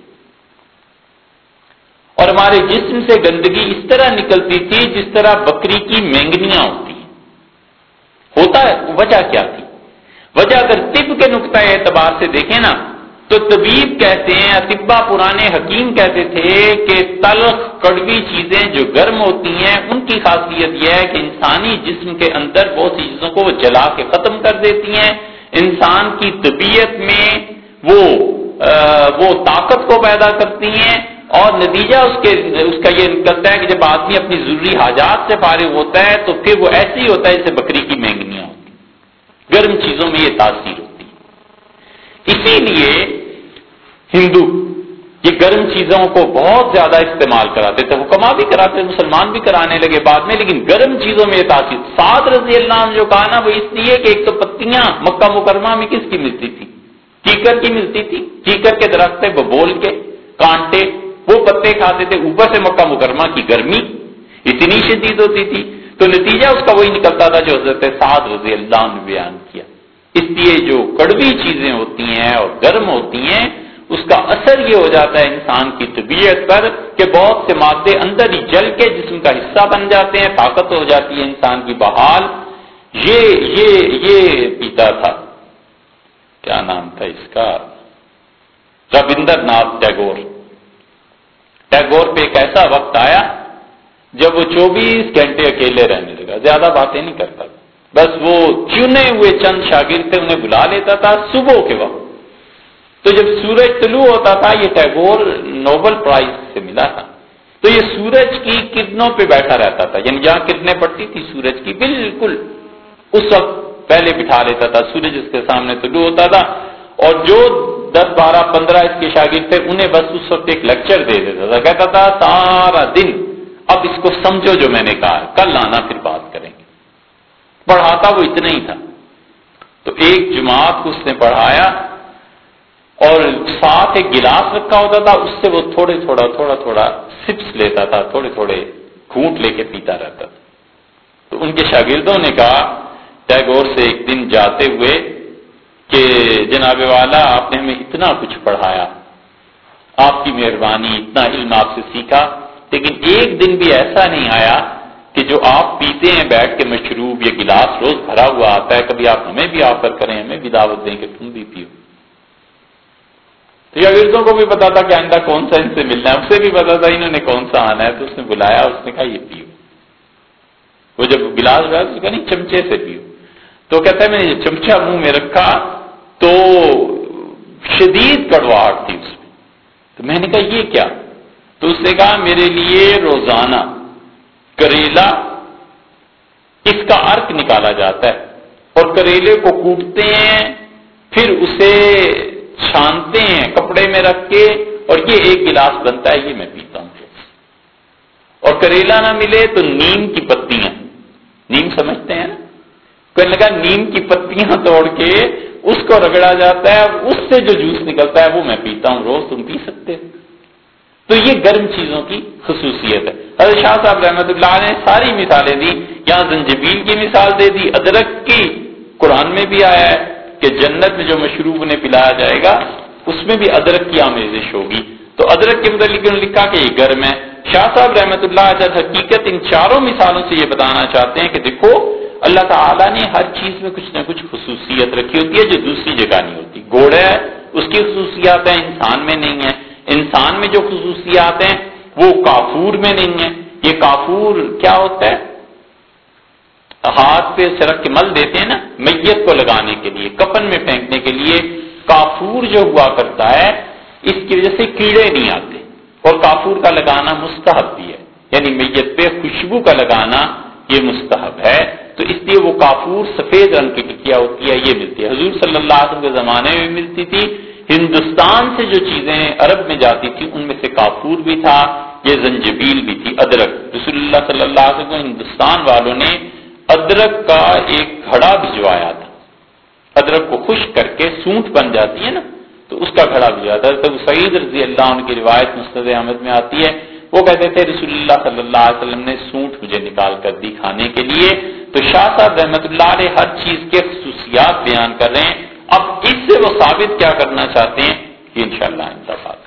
اور ہمارے جسم سے گندگی اس طرح نکلتی تھی جس طرح بکری کی مینگنیاں ہوتی ہیں. ہوتا ہے وجہ کیا تھی؟ وجہ اگر طب کے نقطۂ اعتبار سے دیکھیں نا تو طبیب کہتے ہیں، اطباء پرانے حکیم کہتے تھے کہ تلخ کڑوی چیزیں جو گرم ہوتی ہیں ان کی خاصیت یہ ہے کہ انسانی جسم کے اندر بہت سی چیزوں کو وہ جلا کے ختم کر دیتی ہیں، انسان کی طبیعت میں وہ وہ طاقت کو پیدا کرتی ہیں، اور نتیجہ اس کے اس کا یہ نکلتا ہے کہ جب آدمی اپنی ضروری حاجات سے فارغ ہوتا ہے تو پھر وہ ایسے ہی ہوتا ہے جیسے بکری کی مینگنیاں ہوتی ہیں. گرم چیزوں میں یہ تاثیر ہوتی ہے. اسی لیے ہندو یہ گرم چیزوں کو بہت زیادہ استعمال کراتے تھے، حکما بھی کراتے، مسلمان بھی کرانے لگے بعد میں، لیکن گرم چیزوں میں یہ تاثیر. سعد رضی اللہ عنہ جو کہا نا وہ اس لیے کہ ایک تو پتیاں مکہ مکرمہ میں کس کی ملتی تھی؟ کیکر کی ملتی تھی. کیکر کے درخت تھے، ببول کے کانٹے، وہ پتے کھاتے تھے. اوپر سے مکہ مکرمہ کی گرمی اتنی شدید ہوتی تھی تو نتیجہ اس کا وہی نکلتا تھا جو حضرت سعد رضی اللہ عنہ نے بیان کیا. اس لیے جو کڑوی چیزیں ہوتی ہیں اور گرم ہوتی ہیں اس کا اثر یہ ہو جاتا ہے انسان کی طبیعت پر کہ بہت سے مادے اندر ہی جل کے جسم کا حصہ بن جاتے ہیں، طاقت ہو جاتی ہے انسان کی بحال. یہ یہ یہ پیتا تھا، کیا نام تھا اس کا، رابندر ناتھ ٹیگور. ٹیگور پہ ایک ایسا وقت آیا جب وہ چوبیس گھنٹے اکیلے رہنے لگا، زیادہ باتیں نہیں کرتا، بس وہ چنے ہوئے چند شاگرد تھے انہیں بلا لیتا تھا صبح کے وقت. تو جب سورج طلوع ہوتا تھا، یہ ٹیگور نوبل پرائز سے ملا تھا، تو یہ سورج کی کرنوں پہ بیٹھا رہتا تھا، یعنی جہاں کرنیں پڑتی تھی سورج کی بالکل اس وقت پہلے بٹھا لیتا تھا. سورج اس کے سامنے طلوع ہوتا تھا اور جو دس بارہ پندرہ اس کے شاگرد تھے انہیں بس اس وقت ایک لیکچر دے دیتا تھا، کہتا تھا سارا دن اب اس کو سمجھو جو میں نے کہا، کل آنا پھر بات کریں گے. پڑھاتا وہ اتنا ہی تھا. تو ایک جماعت کو اس نے پڑھایا اور ساتھ ایک گلاس رکھا ہوتا تھا، اس سے وہ تھوڑے تھوڑا تھوڑا تھوڑا سپس لیتا تھا، تھوڑے تھوڑے گھونٹ لے کے پیتا رہتا تھا. تو ان کے شاگردوں نے کہا ٹیگور سے ایک دن جاتے ہوئے کہ جناب والا آپ نے ہمیں اتنا کچھ پڑھایا، آپ کی مہربانی، اتنا علم آپ سے سیکھا، لیکن ایک دن بھی ایسا نہیں آیا کہ جو آپ پیتے ہیں بیٹھ کے مشروب، یہ گلاس روز بھرا ہوا آتا ہے، کبھی آپ ہمیں بھی آفر کریں، ہمیں بھی دعوت دیں کہ تم بھی پیو. تو شاگردوں کو بھی پتا تھا کہ آئندہ کون سا ان سے ملنا ہے، اسے بھی پتا تھا انہوں نے کون سا آنا ہے، تو اس نے بلایا، اس نے کہا یہ پیو. وہ جب گلاس رہا تو کہا نہیں چمچے سے پیو. تو کہتا ہے میں نے چمچہ منہ میں رکھا تو شدید کڑواہٹ تھی اس میں. تو میں نے کہا یہ کیا؟ تو اس نے کہا میرے لیے روزانہ کریلا اس کا ارک نکالا جاتا ہے اور کریلے کو کوٹتے ہیں، پھر اسے چھانتے ہیں کپڑے میں رکھ کے اور یہ ایک گلاس بنتا ہے، یہ میں پیتا ہوں. اور کریلا نہ ملے تو نیم کی پتیاں، نیم سمجھتے ہیں نا، کوئی لگا نیم کی پتیاں توڑ کے اس کو رگڑا جاتا ہے، اس سے جو جوس نکلتا ہے وہ میں پیتا ہوں. روز تم پی سکتے ہو. تو یہ گرم چیزوں کی خصوصیت ہے. حضرت شاہ صاحب رحمۃ اللہ نے ساری مثالیں دی، یہاں زنجبیل کی مثال دے دی، ادرک کی قرآن میں بھی آیا ہے کہ جنت میں جو مشروب انہیں پلایا جائے گا اس میں بھی ادرک کی آمیزش ہوگی. تو ادرک کے متعلق انہوں نے لکھا کہ یہ گرم ہے. شاہ صاحب رحمۃ اللہ علیہ حقیقت ان چاروں مثالوں سے یہ بتانا چاہتے ہیں کہ دیکھو اللہ تعالیٰ نے ہر چیز میں کچھ نہ کچھ خصوصیت رکھی ہوتی ہے جو دوسری جگہ نہیں ہوتی. گھوڑا ہے اس کی خصوصیات ہیں انسان میں نہیں ہے، انسان میں جو خصوصیات ہیں وہ کافور میں نہیں ہے. یہ کافور کیا ہوتا ہے؟ ہاتھ پہ سرک کے مل دیتے ہیں نا میت کو لگانے کے لیے، کفن میں پھینکنے کے لیے، کافور جو ہوا کرتا ہے اس کی وجہ سے کیڑے نہیں آتے، اور کافور کا لگانا مستحب بھی ہے، یعنی میت پہ خوشبو کا لگانا یہ مستحب ہے، تو اس لیے وہ کافور سفید رنگ کی ٹکیا ہوتی ہے، یہ ملتی ہے، حضور صلی اللہ علیہ وسلم کے زمانے میں ملتی تھی، ہندوستان سے جو چیزیں عرب میں جاتی تھی ان میں سے کافور بھی تھا، یہ زنجبیل بھی تھی، ادرک، رسول اللہ صلی اللہ علیہ وسلم کو ہندوستان والوں نے ادرک کا ایک گھڑا بھجوایا تھا، ادرک کو خشک کر کے سونٹ بن جاتی ہے نا، تو اس کا گھڑا بھجوایا تھا، تو سعید رضی اللہ عنہ کی روایت مسند احمد میں آتی ہے، وہ کہتے تھے رسول اللہ صلی اللہ علیہ وسلم نے سونٹ مجھے نکال کر دی کھانے کے لیے۔ تو شاہ صاحب رحمۃ اللہ علیہ ہر چیز کے خصوصیات بیان کر رہے ہیں، اب اس سے وہ ثابت کیا کرنا چاہتے ہیں کہ انشاءاللہ انتہا